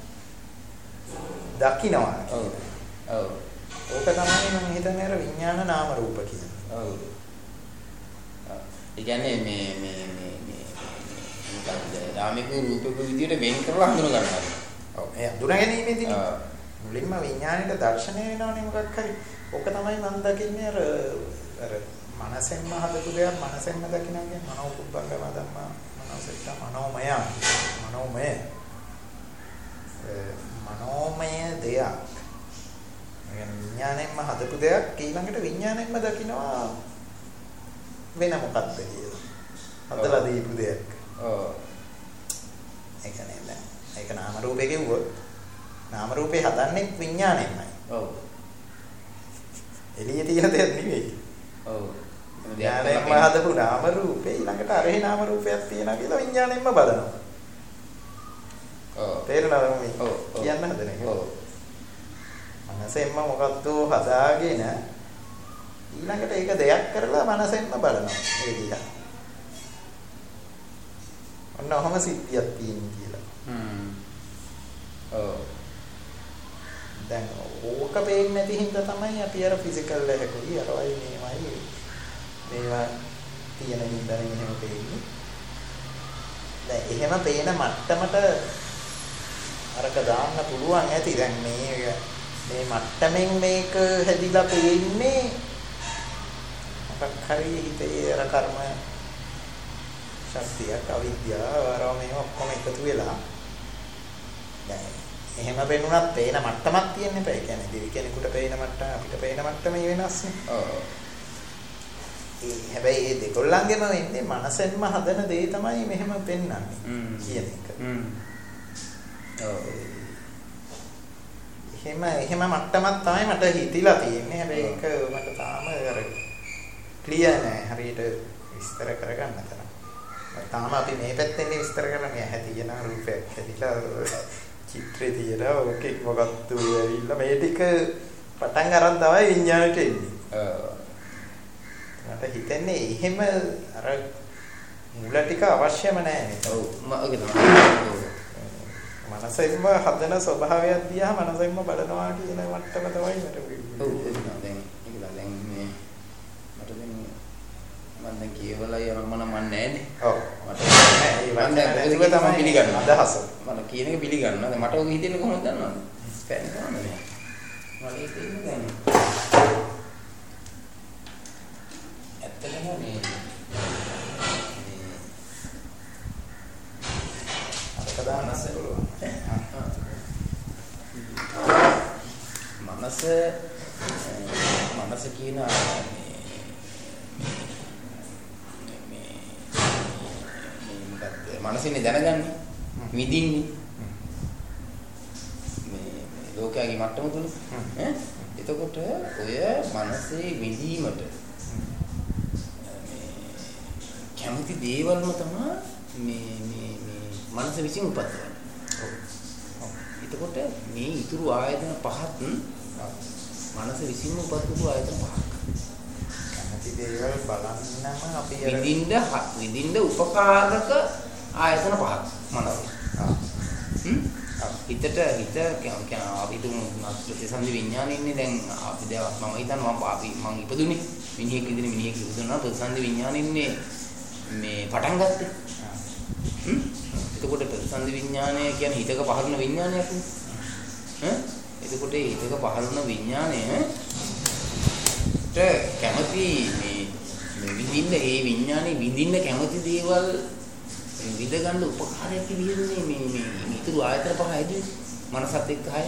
දකින්නවා. ඔව්. ඔව්. ඕක තමයි මම හිතන්නේ අර විඥාන නාම රූප කියන්නේ. ඔව්. ඒ කියන්නේ මේ මේ මේ මේ මොකක්ද නාමික රූපක විදියට වෙන් කරලා හඳුන ගන්නවා. ඔව්. ඒ හඳුනා ගැනීමේදී මුලින්ම විඥාණයට දර්ශනය වෙනවනේ මොකක් හරි. ඕක තමයි මම දකින්නේ අර අර මනසෙන්ම හදපු දෙයක් මනසෙන්ම දකිනවා කියන්නේ මනෝ කුබ්බංගම ධම්මා මනසෙට මනෝමය මනෝමය මනෝමය දෙයක්. يعني විඥාණයෙන්ම හදපු දෙයක් ඊළඟට විඥාණයෙන්ම දකිනවා වෙන මොකක්ද කියලා. හදලා දීපු දෙයක්. ඔව්. ඒක නේද? ඒක නාම රූපේ කිව්වොත් නාම රූපේ හදන්නේ විඥාණයෙන්මයි. ඔව්. එළියේ තියෙන දෙයක් නෙවෙයි. ඔව්. විඥාණයෙන්ම හදපු නාම රූපේ ඊළඟට අරහේ නාම රූපයක් තියෙනවා කියලා විඥාණයෙන්ම බලනවා. ඔව්. තේරෙනවද මේ? ඔව්. කියන්න හදන එක. ඔව්. මනසෙන්ම මොකද්ද හදාගෙන ඊළඟට ඒක දෙයක් කරලා මනසෙන්ම බලනවා. ඒ දිහා. ඔන්න ඔහම සිද්ධියක් තියෙනවා කියලා. හ්ම්. ඔව්. දැන් ඕක පේන්නේ නැති හින්දා තමයි අපි අර ෆිසිකල් එකකුයි අරවයි මේවයි මේවා තියෙන හින්දා මෙහෙම පේන්නේ. දැන් එහෙම පේන මට්ටමට අරක දාන්න පුළුවන් ඇති. දැන් මේ මේ මට්ටමින් මේක හැදිලා පේන්නේ මොකක් හරි හිතේ අර කර්ම ශක්තියක් අවිද්‍යාව අරම මේ ඔක්කොම එකතු වෙලා දැන් එහෙම වෙනුණත් පේන මට්ටමක් තියෙන්න බෑ. ඒ කියන්නේ දෙවි කෙනෙකුට පේන මට්ටම අපිට පේන මට්ටමේ වෙනස්නේ. ඔව්. ඒ හැබැයි මේ දෙකොල්ලන්ගෙම වෙන්නේ මනසෙන්ම හදන දේ තමයි මෙහෙම පෙන්වන්නේ කියන එක. හ්ම්. ඔව්. එහෙම එහෙම මට්ටමක් තමයි මට හිතිලා තියෙන්නේ. හැබැයි ඒක මට තාම අර ක්ලියර් නෑ. හරියට විස්තර කරගන්න තරම්. තාම අපි මේ පැත්තෙන් විස්තර කරන්නේ හැදියන රූපයක් හැදිලා චිත්‍රේ තියලා ඕකේ මොකක්ද ඇවිල්ලා මේ ටික පටන් අරන් තමයි විඤ්ඤාණයට එන්නේ. ඔව්. මට හිතන්නේ එහෙම අර මුල ටික අවශ්‍යම නැහැ නේද? ඔව්. ඔක තමයි. මනසෙන්ම හදන ස්වභාවයක් දිහා මනසෙන්ම බලනවා කියන මට්ටම තමයි මට වෙන්නේ. ඔව් ඒක නෑ දැන් ඒක දැන් මේ මට දැන් මම දැන් කියවලා යනවා මම නෑනේ. ඔව්. මට නෑ ඒ වන්දන තමයි පිළිගන්න අදහස. මම කියන එක පිළිගන්නවා. දැන් මට ඔක හිතෙන්නේ කොහොමද දන්නවද? ස්පෑන් කරනවා නේ. මම ඒක ඉන්නේ දැන්. ඇත්තටම මේ අරකදානස පුළුවන්. මනස මනස කියන මේ මේ මනසිනේ දැනගන්නේ විඳින්නේ මේ ලෝකයේ මට්ටම තුන ඈ එතකොට ඔය මනසේ විඳීමට මේ කැමති දේවල්ම තමයි මේ මේ මේ මනස විසින් උපදිනවා. එතකොට මේ ඊතුරු ආයතන පහත් මනස විසින්ම උපදින ආයතන පහක්. කැමති දේවල් බලන්නම අපි විඳින්න විඳින්න උපකාරක ආයතන පහක් මනස. හ්ම්. හිතට හිත කියන්නේ අපි තුමු ප්‍රතිසන්දි විඥානේ ඉන්නේ දැන් අපි දැන් මම හිතනවා මම අපි මම ඉපදුනේ මිනිහෙක් විදිහට මිනිහෙක් ඉපදුනා ප්‍රතිසන්දි විඥානේ ඉන්නේ මේ පටන් ගත්තේ. හ්ම්. එතකොට ප්‍රතිසන්දි විඥානය කියන්නේ හිතක පහළන විඥානයක් නේ. ඈ එතකොට මේ හිතක පහළන විඥානය ට කැමති මේ මේ විඳින්න ඒ විඥානේ විඳින්න කැමති දේවල් විඳ ගන්න උපකාරයක් විදිහටනේ මේ මේ ඊතුරු ආයතන පහ ඇදී මනසත් එක්ක හය.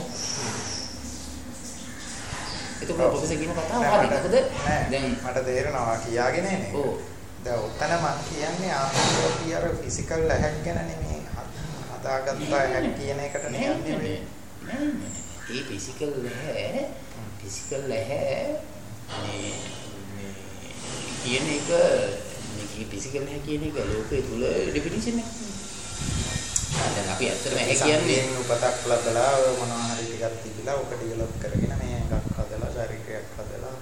එතකොට ප්‍රොෆෙසර් කියන කතාව හරි. මොකද දැන් මට තේරෙනවා කියාගෙන එන්නේ. ඔව්. දැන් ඔතන මම කියන්නේ ආත්මෝපිය අර ෆිසිකල් ඇහැක් ගැන නෙමෙයි. හදාගත්ත ඇහැක් කියන එකට නෙමෙයි. ඒ ෆිසිකල් ඇහැ ෆිසිකල් ඇහැ මේ මේ කියන එක මේ ෆිසිකල් හැ කියන එක ලෝකයේ තුල ඩෙෆිනිෂන් එකක්. දැන් අපි ඇත්තටම හැ කියන්නේ උපතක් ලබලා මොනවා හරි ටිකක් තිබිලා ඔක ඩෙවලොප් කරගෙන මේ එකක් හදලා ශරීරයක් හදලා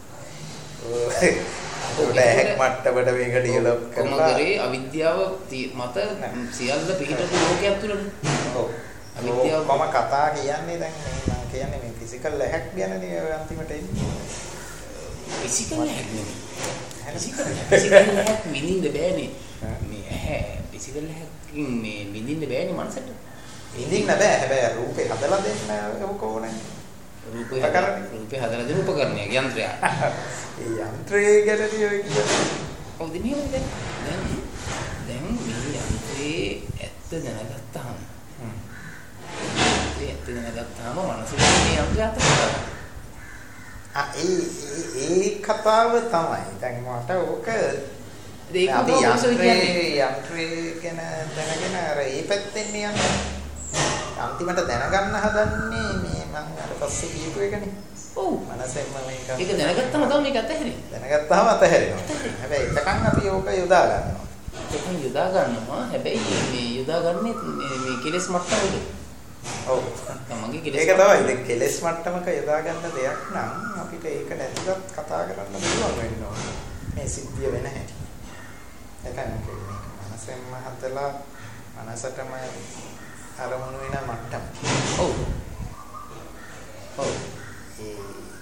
ඔය ඩැක් මට්ටමට මේක ඩෙවලොප් කරලා කොමගරේ අවිද්‍යාව මත සියල්ල පිටට ලෝකයක් තුලනේ. ඔව්. අවිද්‍යාව මම කතා කියන්නේ දැන් මේ මම කියන්නේ මේ ෆිසිකල් හැක් ගැනනේ අන්තිමට එන්නේ. ෆිසිකල් හැක් නෙමෙයි. ෆිසිකල් හැක් විඳින්න බෑනේ. මේ ඇහැ ෆිසිකල් හැක්කින් මේ විඳින්න බෑනේ මනසට. විඳින්න බෑ. හැබැයි රූපේ හදලා දෙන්න ඔක ඕනේ. රූපේ හදලා රූපේ හදලා දෙන උපකරණයක් යන්ත්‍රයක්. ඒ යන්ත්‍රය ගැනදී ඔය කියන්නේ. ඔව් දෙන්නේ දැන් දැන් මේ යන්ත්‍රයේ ඇත්ත දැනගත්තාම හ්ම්. ඒ ඇත්ත දැනගත්තාම මනසේ මේ යන්ත්‍රය අතට ආ ඒ ඒ කතාව තමයි. දැන් මට ඕක ඒක අපි යන්ත්‍රේ යන්ත්‍රේ ගැන දැනගෙන අර ඒ පැත්තෙන් යන්නේ. අන්තිමට දැනගන්න හදන්නේ මේ මම අර පස්සේ කියපු එකනේ. ඔව්. මනසෙන්ම මේක. ඒක දැනගත්තම තමයි මේක අතහැරෙන්නේ. දැනගත්තාම අතහැරෙනවා. හැබැයි එතකන් අපි ඕක යොදා ගන්නවා. එතකන් යොදා ගන්නවා. හැබැයි මේ යොදා ගන්නේ මේ කෙලෙස් මට්ටමවල. ඔව්. තමන්ගේ කෙලෙස්. ඒක තමයි. ඉතින් කෙලෙස් මට්ටමක යොදා ගන්න දෙයක් නම් අපිට ඒක නැතිවත් කතා කරන්න පුළුවන් වෙනවා. මේ සිද්ධිය වෙන හැටි. එතන මේක මනසෙන්ම හදලා මනසටම අරමුණු වෙන මට්ටම. ඔව්. ඔව්. ඒ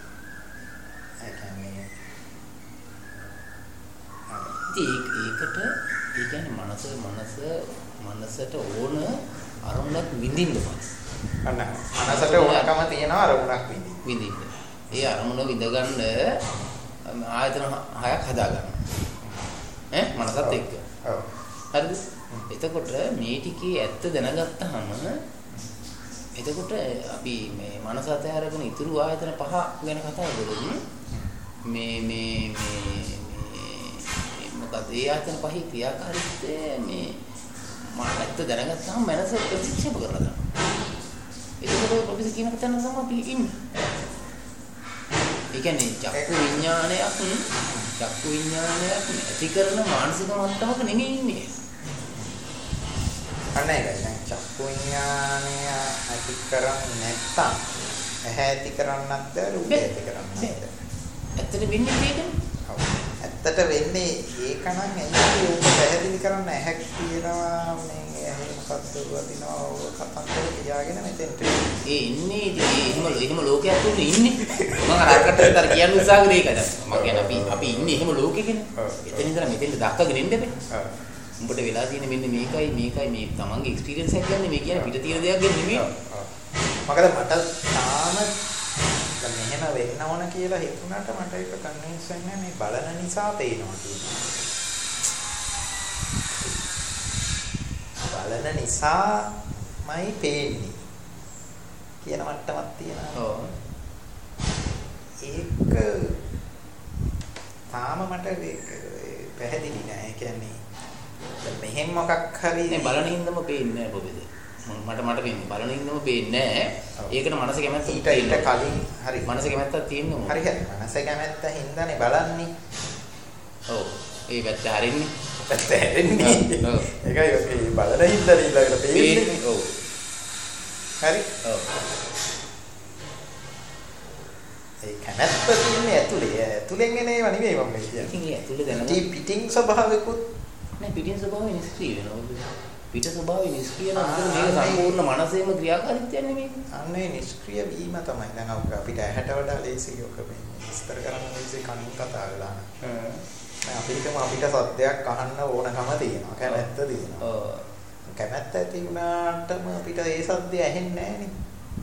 ඒකනේ. ඒකට ඒ කියන්නේ මනස මනස මනසට ඕන අරමුණක් විඳින්න බෑ. අන්න මනසට ඕනකම තියෙනවා අරමුණක් විඳින්න. විඳින්න. ඒ අරමුණ විඳගන්න ආයතන හයක් හදා ගන්න. ඈ මනසත් එක්ක. ඔව්. හරිද? එතකොට මේ ටිකේ ඇත්ත දැනගත්තාම එතකොට අපි මේ මනස අතහැරගෙන ඉතුරු ආයතන පහ ගැන කතා කරමු. මේ මේ මේ මොකද ඒ ආයතන පහේ ක්‍රියාකාරීත්වය මේ මම ඇත්ත දැනගත්තාම මනස ප්‍රතික්ෂේප කරලා දානවා. එතකොට ප්‍රොෆෙසර් කියන කතාව තමයි අපි ඉන්නේ. ඒ කියන්නේ චක්කු විඥානයක් චක්කු විඥානයක් ඇති කරන මානසික මට්ටමක නෙමෙයි ඉන්නේ. අන්න ඒකයි. දැන් චක්කු විඥානය ඇති කරන්නේ නැත්තම් ඇහැ ඇති කරන්නත් බැහැ රූපය ඇති කරන්නත් බැහැ. ඇත්තට වෙන්නේ ඒකනේ. ඔව්. ඇත්තට වෙන්නේ ඒක නම් ඇයි ඒක පැහැදිලි කරන්න ඇහැක් තියෙනවා මේ ඇහැ මොකක්ද වදිනවා කතන්දර කියාගෙන මෙතෙන්ට. ඒ ඉන්නේ එහෙම එහෙම ලෝකයක් තුල ඉන්නේ. මම අර අරකට අර කියන්න උත්සාහ කරේ ඒකද. මම කියන්නේ අපි අපි ඉන්නේ එහෙම ලෝකෙකනේ. එතන ඉඳලා මෙතෙන්ට දක්කගෙන ඉන්න බෑ. ඔව්. උඹට වෙලා තියෙන මෙන්න මේකයි මේකයි මේ තමන්ගේ එක්ස්පීරියන්ස් එක කියන්නේ මේ කියන්නේ පිට තියෙන දෙයක් නෙමෙයි. මොකද මට තාම දැන් මෙහෙම වෙන්න ඕන කියලා හිතුණාට මට ඒක කන්වින්ස් වෙන්නේ මේ බලන නිසා පේනවා කියනවා. බලන නිසාමයි පේන්නේ කියන මට්ටමක් තියෙනවා. ඔව්. ඒක තාම මට පැහැදිලි නෑ. ඒ කියන්නේ මෙහෙම මොකක් හරි නේ බලන හින්දාම පේන්නේ නැහැ බොබෙද. මට මට වෙන්නේ බලන හින්දාම පේන්නේ නැහැ. ඒකට මනස කැමැත්ත ඊට ඊට කලින් හරි මනස කැමැත්තක් තියෙනවා. හරි හරි මනස කැමැත්ත හින්දානේ බලන්නේ. ඔව්. ඒ පැත්ත හරින්නේ. පැත්ත හැරෙන්නේ. ඔව්. ඒකයි ඔය බලන හින්දා ඊළඟට පේන්නේ. ඔව්. හරි. ඔව්. ඒ කැමැත්ත තියෙන්නේ ඇතුලේ. ඇතුලෙන් එන ඒවා නෙවෙයි මම කියන්නේ. ඉතින් ඒ ඇතුලේ දැනගන්න. ටී පිටින් ස්වභාවිකුත් නෑ පිටින් ස්වභාවය නිෂ්ක්‍රීය වෙනවා. පිට ස්වභාවය නිෂ්ක්‍රීය නම් මොකද මේක සම්පූර්ණ මනසේම ක්‍රියාකාරීත්වයක් නෙමෙයි. අන්නේ නිෂ්ක්‍රීය වීම තමයි. දැන් අපිට ඇහැට වඩා ලේසි ඔක මේ විස්තර කරන්න ලේසි කණින් කතා වෙලා. හ්ම්. දැන් අපිටම අපිට සද්දයක් අහන්න ඕනකම තියෙනවා. කැමැත්ත තියෙනවා. ඔව්. කැමැත්ත ඇති වුණාටම අපිට ඒ සද්දය ඇහෙන්නේ නෑනේ.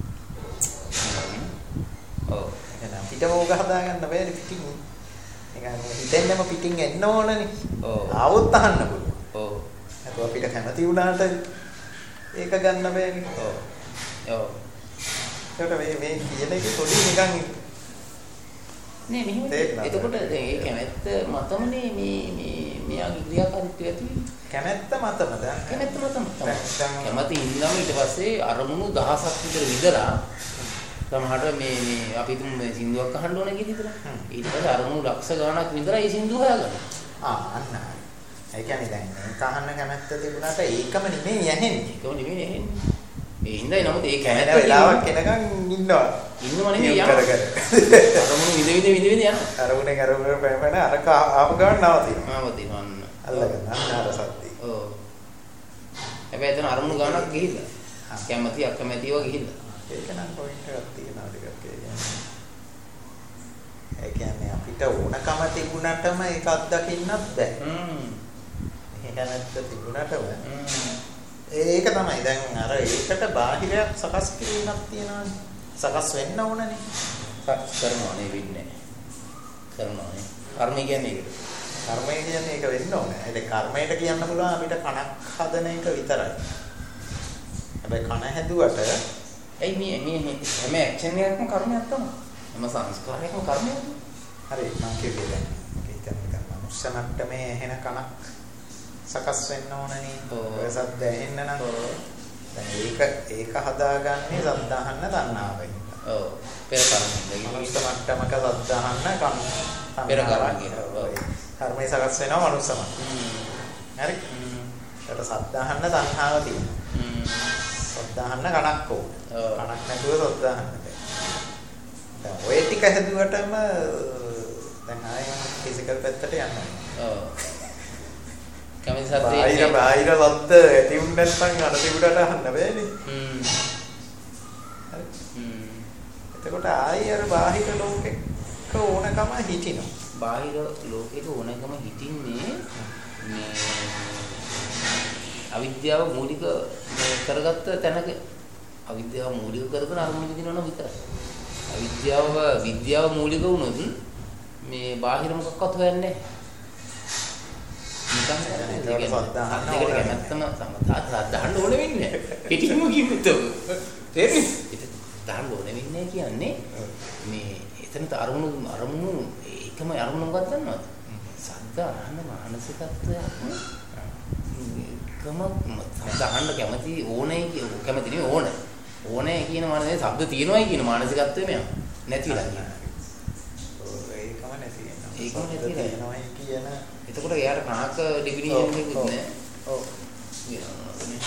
ඔව්. එහෙනම් අපිටම ඕක හදාගන්න බෑනේ පිටින්. හිතෙන්නම පිටින් එන්න ඕනනේ. ඔව්. ආවොත් අහන්න පුළුවන්. ඔව්. ඒක අපිට කැමති වුණාට ඒක ගන්න බෑනේ. ඔව්. ඔව්. ඒකට මේ මේ කියන එක පොඩි නිකන් නේ මෙහෙම. එතකොට දැන් ඒ කැමැත්ත මතමනේ මේ මේ මෙයාගේ ක්‍රියාකාරීත්වය ඇති වෙන්නේ. කැමැත්ත මතම දැන්. කැමැත්ත මතම. කැමැති ඉඳන්ම ඊට පස්සේ අරමුණු දහසක් විතර විදලා සමහරට මේ මේ අපි තුන් මේ සින්දුවක් අහන්න ඕන කියලා හිතලා ඊට පස්සේ අරමුණු ලක්ෂ ගණනක් විතරයි ඒ සින්දුව හොයාගන්න. ආ අන්න ඒ කියන්නේ දැන් මේක අහන්න කැමැත්ත තිබුණාට ඒකම නෙමෙයි ඇහෙන්නේ. ඒකම නෙමෙයි ඇහෙන්නේ. ඒ හින්දා නමුත් ඒ කැමැත්ත වෙලාවක් එනකන් ඉන්නවා. ඉන්නව නෙමෙයි යනවා. කර කර. අරමුණු විඳ විඳ විඳ විඳ යනවා. අරමුණේ අරමුණේ පැන පැන අරක ආපු ගමන් නවතිනවා. නවතිනවා අන්න. අල්ලගෙන අන්න අර සද්දේ. ඔව්. හැබැයි එතන අරමුණු ගානක් ගිහිල්ලා. කැමැති අකමැතිව ගිහිල්ලා. ඒක නම් පොයින්ට් එකක් තියෙනවා ටිකක් ඒ කියන්නේ. ඒ කියන්නේ අපිට ඕනකම තිබුණටම ඒක අත්දකින්නත් බෑ. හ්ම්. ඒක නැත්නම් තිබුණටම. හ්ම්. ඒක තමයි දැන් අර ඒකට බාහිරයක් සකස් කිරීමක් තියෙනවානේ. සකස් වෙන්න ඕනනේ. සකස් කරනවා නේ වෙන්නේ. කරනවා නේ. කර්ම කියන්නේ ඒක. කර්මය කියන්නේ ඒක වෙන්න ඕනේ. ඒ කර්මයට කියන්න පුළුවන් අපිට කණක් හදන එක විතරයි. හැබැයි කන හැදුවට එයි මේ මේ හැම ඇක්ෂන් එකක්ම කර්මයක් තමයි. හැම සංස්කාරයක්ම කර්මයක්. හරි මම කිව්වේ දැන්. ඒක තමයි මනුෂ්‍ය මට්ටමේ එහෙන කනක් සකස් වෙන්න ඕනනේ. ඔය සද්ද ඇහෙන්න නම්. දැන් ඒක ඒක හදාගන්නේ සද්ද අහන්න තණ්හාවෙන්. ඔව්. පෙර කර්මෙන්. මනුෂ්‍ය මට්ටමක සද්ද අහන්න කන පෙර කර්ම කියනවා. ඔව්. කර්මය සකස් වෙනවා මනුෂ්‍ය මට්ටමේ. හරි. ඒක සද්ද අහන්න තණ්හාව තියෙනවා. හ්ම්. සද්ද අහන්න කනක් ඕන. කනක් නැතුව සද්ද අහන්න බෑ. දැන් ඔය ටික හැදුවටම දැන් ආයෙ මම ෆිසිකල් පැත්තට යනවා. ඔව්. කැමති සද්දේ බාහිර බාහිර සද්ද ඇති වුණ නැත්නම් අනතිබුඩට අහන්න බෑනේ. හ්ම්. හරි. හ්ම්. එතකොට ආයෙ අර බාහිර ලෝකෙක ඕනකම හිටිනවා. බාහිර ලෝකෙක ඕනකම හිටින්නේ මේ අවිද්‍යාව මූලික කරගත්ත තැනක අවිද්‍යාව මූලික කරගෙන අරමුණු විදිනවනම් විතරයි. අවිද්‍යාව විද්‍යාව මූලික වුණොත් මේ බාහිර මොකක්වත් හොයන්නේ නැහැ. නිකන් සද්දාහන්න කැමැත්තම සමතාත් සද්දාහන්න ඕන වෙන්නේ නැහැ. පිටින්ම කිව්වොත් තේරෙන්නේ? දාන්න ඕන වෙන්නේ කියන්නේ මේ එතන අරමුණු අරමුණු එකම අරමුණු මොකක්ද දන්නවද? සද්ද අහන්න මානසිකත්වයක් කම සද්දාහන්න කැමති ඕනේ කැමති නෙවෙයි ඕනේ. ඕනේ කියන මානසික શબ્ද තියෙනවායි කියන මානසිකත්වෙ මෙයා නැති වෙලා කියනවා. ඒකම නැති වෙනවා. ඒකම නැති වෙනවා කියන එතකොට එයාට කනක ඩිෆිනිෂන් එකකුත් නැහැ. ඔව්. ඉතින්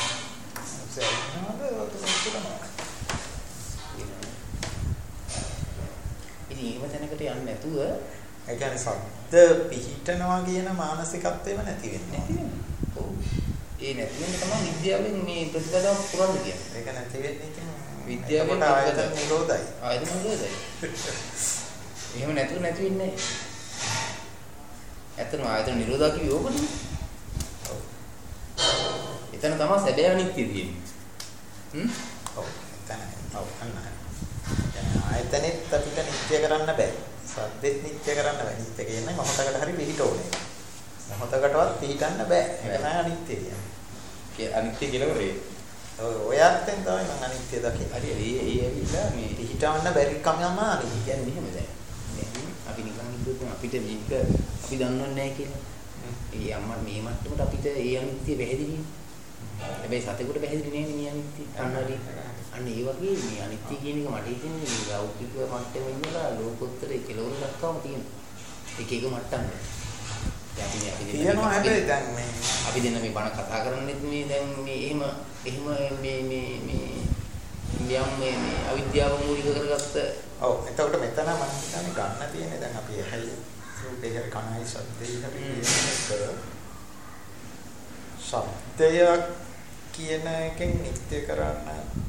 එහෙම තැනකට යන්නේ නැතුව ඒ කියන්නේ ශබ්ද පිහිටනවා කියන මානසිකත්වෙම නැති වෙන්නේ. නැති වෙනවා. ඔව්. ඒ නැති වෙන තමයි විද්‍යාවෙන් මේ ප්‍රතිපදාව පුරන්න කියන්නේ. ඒක නැති වෙන්නේ ඉතින් විද්‍යාවෙන් ආයතන නිරෝධයි. ආයතන නිරෝධයි. එහෙම නැතුව නැති වෙන්නේ නැහැ. ඇත්තටම ආයතන නිරෝධා කිව්වේ ඕකනේ. ඔව්. එතන තමයි සැබෑ අනිත්‍ය තියෙන්නේ. හ්ම්? ඔව්. එතන. ඔව්. අන්න හරි. ආයතනෙත් අපිට නිත්‍ය කරන්න බෑ. සද්දෙත් නිත්‍ය කරන්න බෑ. නිත්‍ය කියන්නේ මොහොතකට හරි පිහිට ඕනේ. මොහොතකටවත් පිහිටන්න බෑ. ඒක නෑ අනිත්‍ය කියන්නේ. ඒ අනිත්‍ය කියනකොට ඔය ඔය අර්ථයෙන් තමයි මම අනිත්‍ය දකින්නේ. හරි ඒ ඒ ඇවිල්ලා මේ පිහිටවන්න බැරි කම අමාරු. කියන්නේ මෙහෙම දැන්. අපි නිකන් හිතුවොත් අපිට මේක අපි දන්නවන්නේ නැහැ කියලා. ඒ අම්මා මේ මට්ටමට අපිට ඒ අනිත්‍ය පැහැදිලිනේ. හැබැයි සතෙකුට පැහැදිලි නෑනේ මේ අනිත්‍ය. අන්නවලි. අන්න ඒ වගේ මේ අනිත්‍ය කියන එක මට හිතෙන්නේ මේ ලෞකික මට්ටමේ ඉඳලා ලෝකෝත්තර කෙලවර දක්වාම තියෙනවා. එක එක මට්ටම් වල. දැන් අපි අපි කියනවා හැබැයි දැන් මේ අපි දෙන්න මේ බණ කතා කරන්නේත් මේ දැන් මේ එහෙම එහෙම මේ මේ මේ යම් මේ මේ අවිද්‍යාව මූලික කරගත්ත ඔව් එතකොට මෙතන මම හිතන්නේ ගන්න තියෙන්නේ දැන් අපි ඇහි රූපේ හරි කනයි ශබ්දේ හරි කියන ශබ්දය කියන එකෙන් නිත්‍ය කරන්න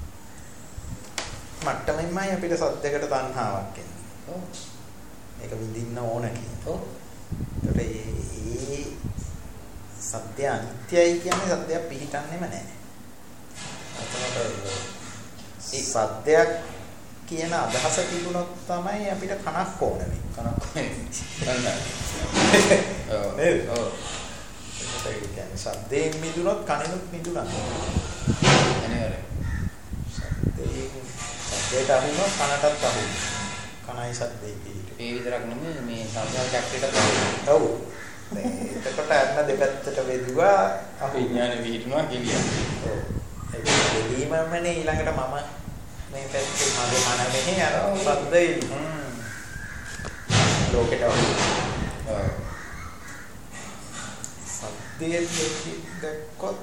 මට්ටමින්මයි අපිට සද්දයකට තණ්හාවක් එන්නේ. ඔව්. ඒක විඳින්න ඕන කියන. ඔව්. ඒකට ඒ ඒ සත්‍ය අනිත්‍යයි කියන්නේ සත්‍යයක් පිළිටන්නේම නැහැ. අතනට ඒ සත්‍යයක් කියන අදහස තිබුණොත් තමයි අපිට කනක් ඕන වෙන්නේ. කනක් ඕනේ. ඔව්. නේද? ඔව්. ඒ කියන්නේ සද්දයෙන් මිදුනොත් කනෙනුත් මිදුණා. එනේ සද්දයෙන් සද්දයට අහුනොත් කනටත් අහුනවා. කනයි සද්දේ පිට. ඒ විතරක් නෙමෙයි මේ සංසාර චක්‍රයටත් අහුනවා. ඔව්. එතකොට අන්න දෙපැත්තට වේදුවා විඥාන විහිදුනවා කියන්නේ. ඔව්. ඒක දෙලීමමනේ ඊළඟට මම මේ පැත්තේ මගේ මන මෙහි අර සද්දේ ලෝකෙට ඔව්. දෙයක් දැක්කොත්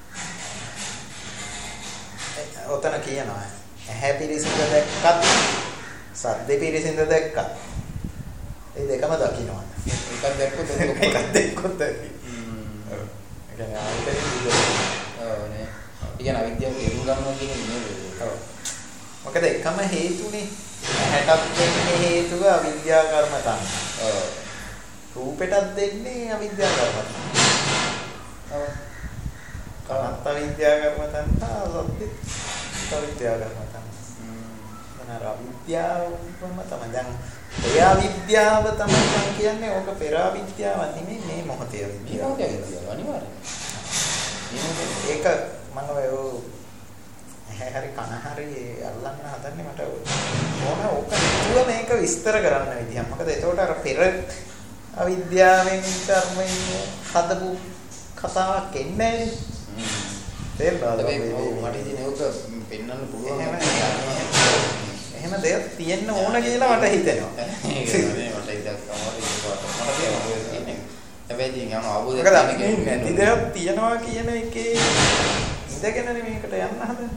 ඔතන කියනවා ඇහැ පිරිසිඳ දැක්කත් සද්ද පිරිසිඳ දැක්කත් ඒ දෙකම දකින්නවා. එකක් දැක්කොත් එකක් දැක්කොත් දකින්න. ඔව්. ඒ කියන්නේ ආයතනෙ විදියට. ඔව් නේ. ඒ කියන්නේ අවිද්‍යාව තේරුම් ගන්නවා කියන්නේ නේද? ඔව්. මොකද එකම හේතුනේ. ඇහැටත් දෙන්නේ හේතුව අවිද්‍යා කර්ම තමයි. ඔව්. රූපෙටත් දෙන්නේ අවිද්‍යා කර්ම තමයි. ඔව්. කනත් අවිද්‍යා කර්ම තමයි. සද්දෙත් අවිද්‍යා කර්ම තමයි. හ්ම්. එන අවිද්‍යාවම තමයි. දැන් ඔය අවිද්‍යාව තමයි මම කියන්නේ. ඕක පෙර අවිද්‍යාව නෙමෙයි මේ මොහොතේ අවිද්‍යාව. ඒක අනිවාර්යයෙන්. ඒක මම ඔය හරි කන හරි අල්ලන්න හදන්නේ මට ඕන ඕක තුල මේක විස්තර කරන්න විදියක්. මොකද එතකොට අර පෙර අවිද්‍යාවෙන් කර්මයෙන් හදපු කතාවක් එන්නේ නැහැ. තේරුණාද? මට ඉතින් ඒක පෙන්වන්න පුළුවන්. එහෙම දෙයක් තියෙන්න ඕන කියලා මට හිතෙනවා. ඒක නේ මට ඉතින් තමයි මට තේරෙන්නේ. හැබැයි ඉතින් යන අවබෝධයක් තියෙන නැති දෙයක් තියනවා කියන එකේ ඉඳගෙනනේ මේකට යන්න හදන්නේ.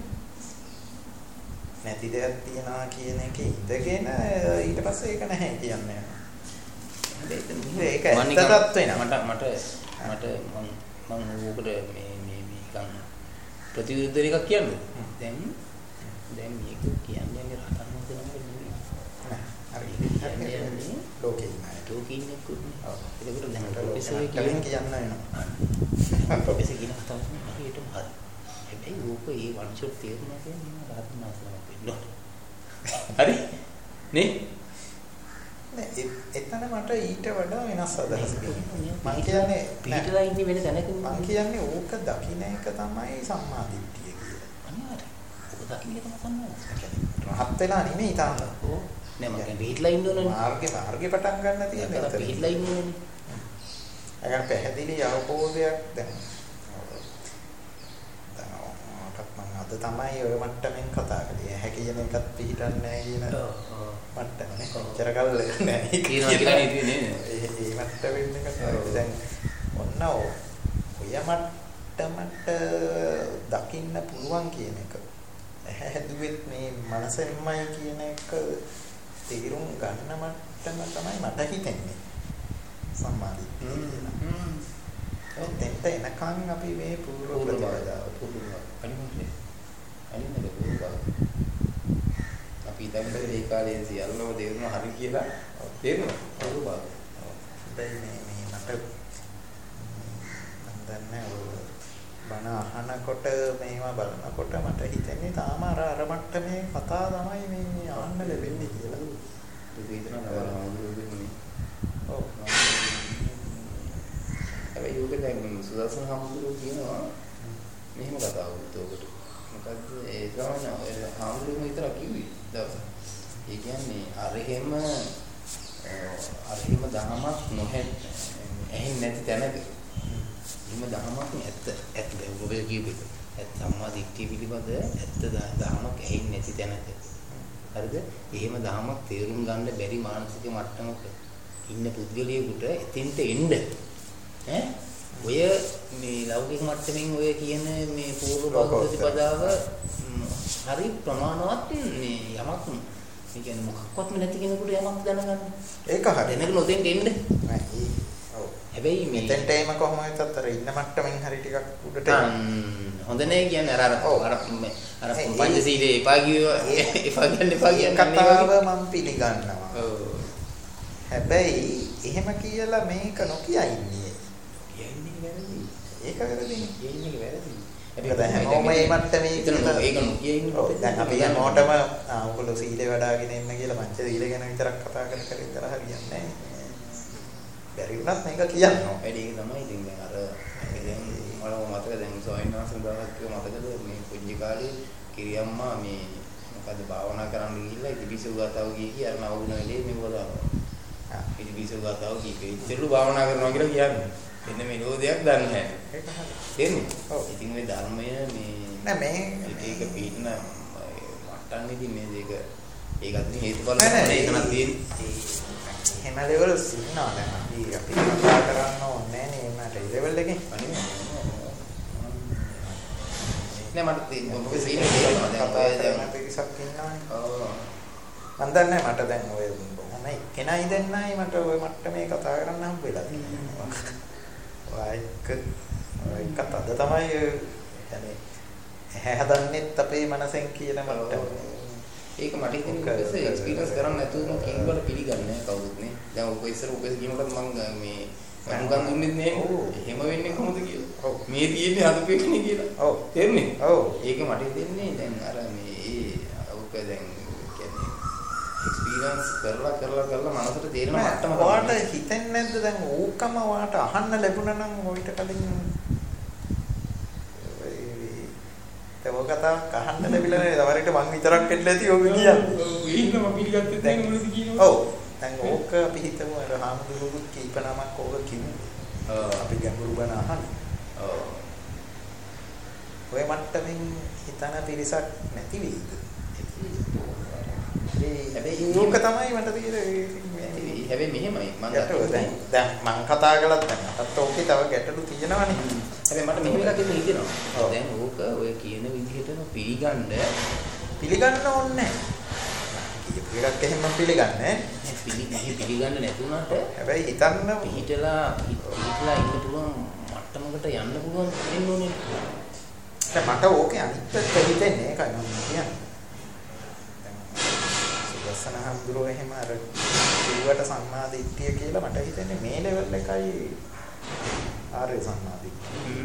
නැති දෙයක් තියනවා කියන එකේ ඉඳගෙන ඊට පස්සේ ඒක නැහැ කියන්නේ. ඒක ඇත්තටත් වෙනවා. මට මට මට මම මම ඕකට මේ මේ මේකන් ප්‍රතිවිරුද්ධ එකක් කියන්නේ. දැන් දැන් මේක කියන්නේ රහතන් වහන්සේ නමක් නෙවෙයි. හරි. හරි. ලෝකේ ඉන්නේ. ලෝකේ ඉන්නේ කුන්නේ. ඔව්. ඒකට දැන් ප්‍රොෆෙසර් ප්‍රොෆෙසර් කියන්න වෙනවා. ප්‍රොෆෙසර් කියන කතාව හරියටම හරි. හැබැයි ඕක ඒ වංශොත් තේරුණා කියන්නේ රහතන් වහන්සේ නමක් වෙන්න ඕනේ. හරි? නේ? නෑ එතන මට ඊට වඩා වෙනස් අදහසක් මම කියන්නේ පිටලා ඉන්නේ වෙන තැනක මම කියන්නේ ඕක දකින්න එක තමයි සම්මාදිට්ඨිය කියලා. අනිවාර්යයෙන්. ඕක දකින්න එක තමයි සම්මාදිට්ඨිය. රහත් වෙලා නෙමෙයි තාම. ඔව්. නෑ මම කියන්නේ පිටලා ඉන්න ඕනේ. මාර්ගේ මාර්ගේ පටන් ගන්න තියෙන එක. පිටලා ඉන්න ඕනේ. අයන් පැහැදිලි අවබෝධයක් දැන්. අද තමයි ඔය මට්ටමින් කතා කරන්නේ. ඇහැ කියන එකත් පිටින් නැහැ කියන මට්ටමනේ. එච්චර කල් නැහැ. කියනවා කියලා නේද නේ. ඒ ඒ මට්ටමින් එක දැන් ඔන්න ඔය මට්ටමට දකින්න පුළුවන් කියන එක. ඇහැ හැදුවෙත් මේ මනසෙන්මයි කියන එක තේරුම් ගන්න මට්ටම තමයි මට හිතෙන්නේ. සම්මාදිට්ඨිය. හ්ම්. ඔතෙන්ට එනකන් අපි මේ පූර්ව ප්‍රතිපදාව පූර්ව අනිවාර්යයෙන් අනිත් නේද අපි දැන් ඒ කාලේ සියල්ලම තේරුණා හරි කියලා තේරුණා පූර්ව භාගය. දැන් මේ මේ මට මම දන්නේ බණ අහනකොට මේවා බලනකොට මට හිතෙන්නේ තාම අර අර මට්ටමේ කතා තමයි මේ ආන්න ලැබෙන්නේ කියලා. ඒක හිතනවා නවලවන්නේ. ඔව්. හැබැයි යෝග දැන් සුදර්ශන හමුදුරෝ කියනවා මෙහෙම කතාවක් උතෝකට. මොකද්ද ඒ ගමන හාමුදුරුවෝ විතර කිව්වේ දවස්. ඒ කියන්නේ අර එහෙම අර එහෙම දහමක් නොහැ ඇහෙන්නේ නැති තැනක. එහෙම දහමක් ඇත්ත ඇත්ත ඔබ කියුවේ. ඇත්ත සම්මා දිට්ඨිය පිළිබඳ ඇත්ත දහමක් ඇහෙන්නේ නැති තැනක. හරිද? එහෙම දහමක් තේරුම් ගන්න බැරි මානසික මට්ටමක ඉන්න පුද්ගලයෙකුට එතෙන්ට එන්න ඈ ඔය මේ ලෞකික මට්ටමින් ඔය කියන මේ පූර්ව ප්‍රතිපදාව හරි ප්‍රමාණවත් මේ යමක් මේ කියන්නේ මොකක්වත්ම නැති කෙනෙකුට යමක් දැනගන්න. ඒක හරි. දැනගෙන ඔතෙන්ට එන්න. නෑ ඔව්. හැබැයි මේ මෙතෙන්ට එීම කොහොමද අතර ඉන්න මට්ටමින් හරි ටිකක් උඩට හොඳ නෑ කියන්නේ අර අර අර අර පංචශීලයේ එපා කියව එපා කියන්නේ එපා කියන්නේ කතාව මම පිළිගන්නවා. ඔව්. හැබැයි එහෙම කියලා මේක නොකිය ඉන්නේ. ඒක වැරදිනේ. කියන්නේ වැරදි. හැබැයි හැමෝම මේ මට්ටමේ ඉතන ඒක නොකිය ඉන්නේ. දැන් අපි හැමෝටම ආ ඔයගොල්ලෝ සීලේ වඩාගෙන ඉන්න කියලා පංච සීල ගැන විතරක් කතා කර කර ඉතර හරියන්නේ නැහැ. බැරි වුණත් මේක කියනවා. වැඩි එක තමයි ඉතින් දැන් අර දැන් මම මතක දැන් සෝයින් වාසන් දාහක් කිව්ව මතකද මේ පුංචි කාලේ කිරියම්මා මේ මොකද භාවනා කරන්න ගිහිල්ලා ඉතිවිසු ගාතාව ගිහී කිය අර නවගුණ වෙලේ මේව දානවා. ආ ඉතිවිසු ගාතාව කීකේ ඉතිලු භාවනා කරනවා කියලා කියන්නේ. එන්න මේ නිරෝධයක් දන්නේ නැහැ. ඒක හරි. තේරෙන්නේ? ඔව්. ඉතින් මේ ධර්මය මේ නෑ මේ ඒක පිටින මට්ටන්නේ ඉතින් මේ දෙක ඒකත් හේතුඵල තමයි එතනක් තියෙන්නේ. එහෙම ලෙවල්ස් ඉන්නවා දැන් අපි අපි කතා කරන්න ඕනේ නේ මට ඒ ලෙවල් එකේ නෑ මට මොකද සීනේ තේරෙනවා දැන් ඔය දැන් පිරිසක් ඉන්නවානේ ඔව් මම දන්නේ මට දැන් ඔය මොන එකනයි දෙන්නයි මට ඔය මට්ටමේ කතා කරන්න හම්බ වෙලා තියෙනවා වයික ඒක තද තමයි يعني හැදන්නෙත් අපේ මනසෙන් කියන මට්ටම ඒක මට හිතෙන ඉතින් එක්ස්පීරියන්ස් කරන්න නැතුව මම කිව්වට පිළිගන්නේ නැහැ කවුරුත් නේ. දැන් ඔක ඉස්සර ඔක කියනකොට මම මේ මංගන් දුන්නෙත් නෑ. එහෙම වෙන්නේ කොහොමද කියලා. ඔව්. මේ තියෙන්නේ හදපෙන්නේ කියලා. ඔව්. තේරෙන්නේ? ඔව්. ඒක මට හිතෙන්නේ දැන් අර මේ ඒ ඔක දැන් කියන්නේ එක්ස්පීරියන්ස් කරලා කරලා කරලා මනසට තේරෙන මට්ටම ඔයාට හිතෙන්නේ නැද්ද දැන් ඕකම ඔයාට අහන්න ලැබුණා නම් ඔයිට කලින් ඒක කතාවක් අහන්න ලැබිලා නේද? තවරට මං විතරක් වෙන්න ඇති ඔබ කියන්නේ. ඔව් ඉන්නම පිළිගත්තේ නැහැ මොනවද කියනවා. ඔව්. දැන් ඕක අපි හිතමු අර හාමුදුරුවෝ කීප නමක් ඕක කිව්ව. ඔව්. අපි ගැඹුරු බණ අහන්න. ඔව්. ඔය මට්ටමින් හිතන පිරිසක් නැති වෙයිද? හැබැයි ඕක තමයි මට තියෙන්නේ. හැබැයි මෙහෙමයි මම දැන් දැන් මං කතා කළත් දැන් අතත් ඕකේ තව ගැටලු තියෙනවනේ. හැබැයි මට මෙහෙම එකක් ඉන්න හිතෙනවා. දැන් ඕක ඔය කියන විදිහටම පිළිගන්න පිළිගන්න ඕනේ නැහැ. එකක් එහෙම පිළිගන්නේ නැහැ. පිළිගන්න නැතුණාට හැබැයි හිතන්න පිටලා පිටලා ඉන්න පුළුවන් මට්ටමකට යන්න පුළුවන් වෙන්න ඕනේ. දැන් මට ඕකේ අනිත් පැත්ත හිතෙන්නේ ඒකයි මම කියන්නේ. සුදස්සන හඳුරෝ එහෙම අර කිව්වට සම්මා දිට්ඨිය කියලා මට හිතෙන්නේ මේ ලෙවල් එකයි ආර්ය සම්මා දිට්ඨිය.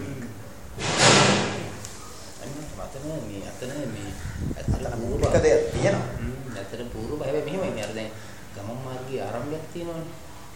අතන මේ අතන මේ අතන මූලික දෙයක් තියෙනවා. හ්ම් අතන පූර්ව හැබැයි මෙහෙමයි නේ අර දැන් ගමන් මාර්ගයේ ආරම්භයක් තියෙනවනේ.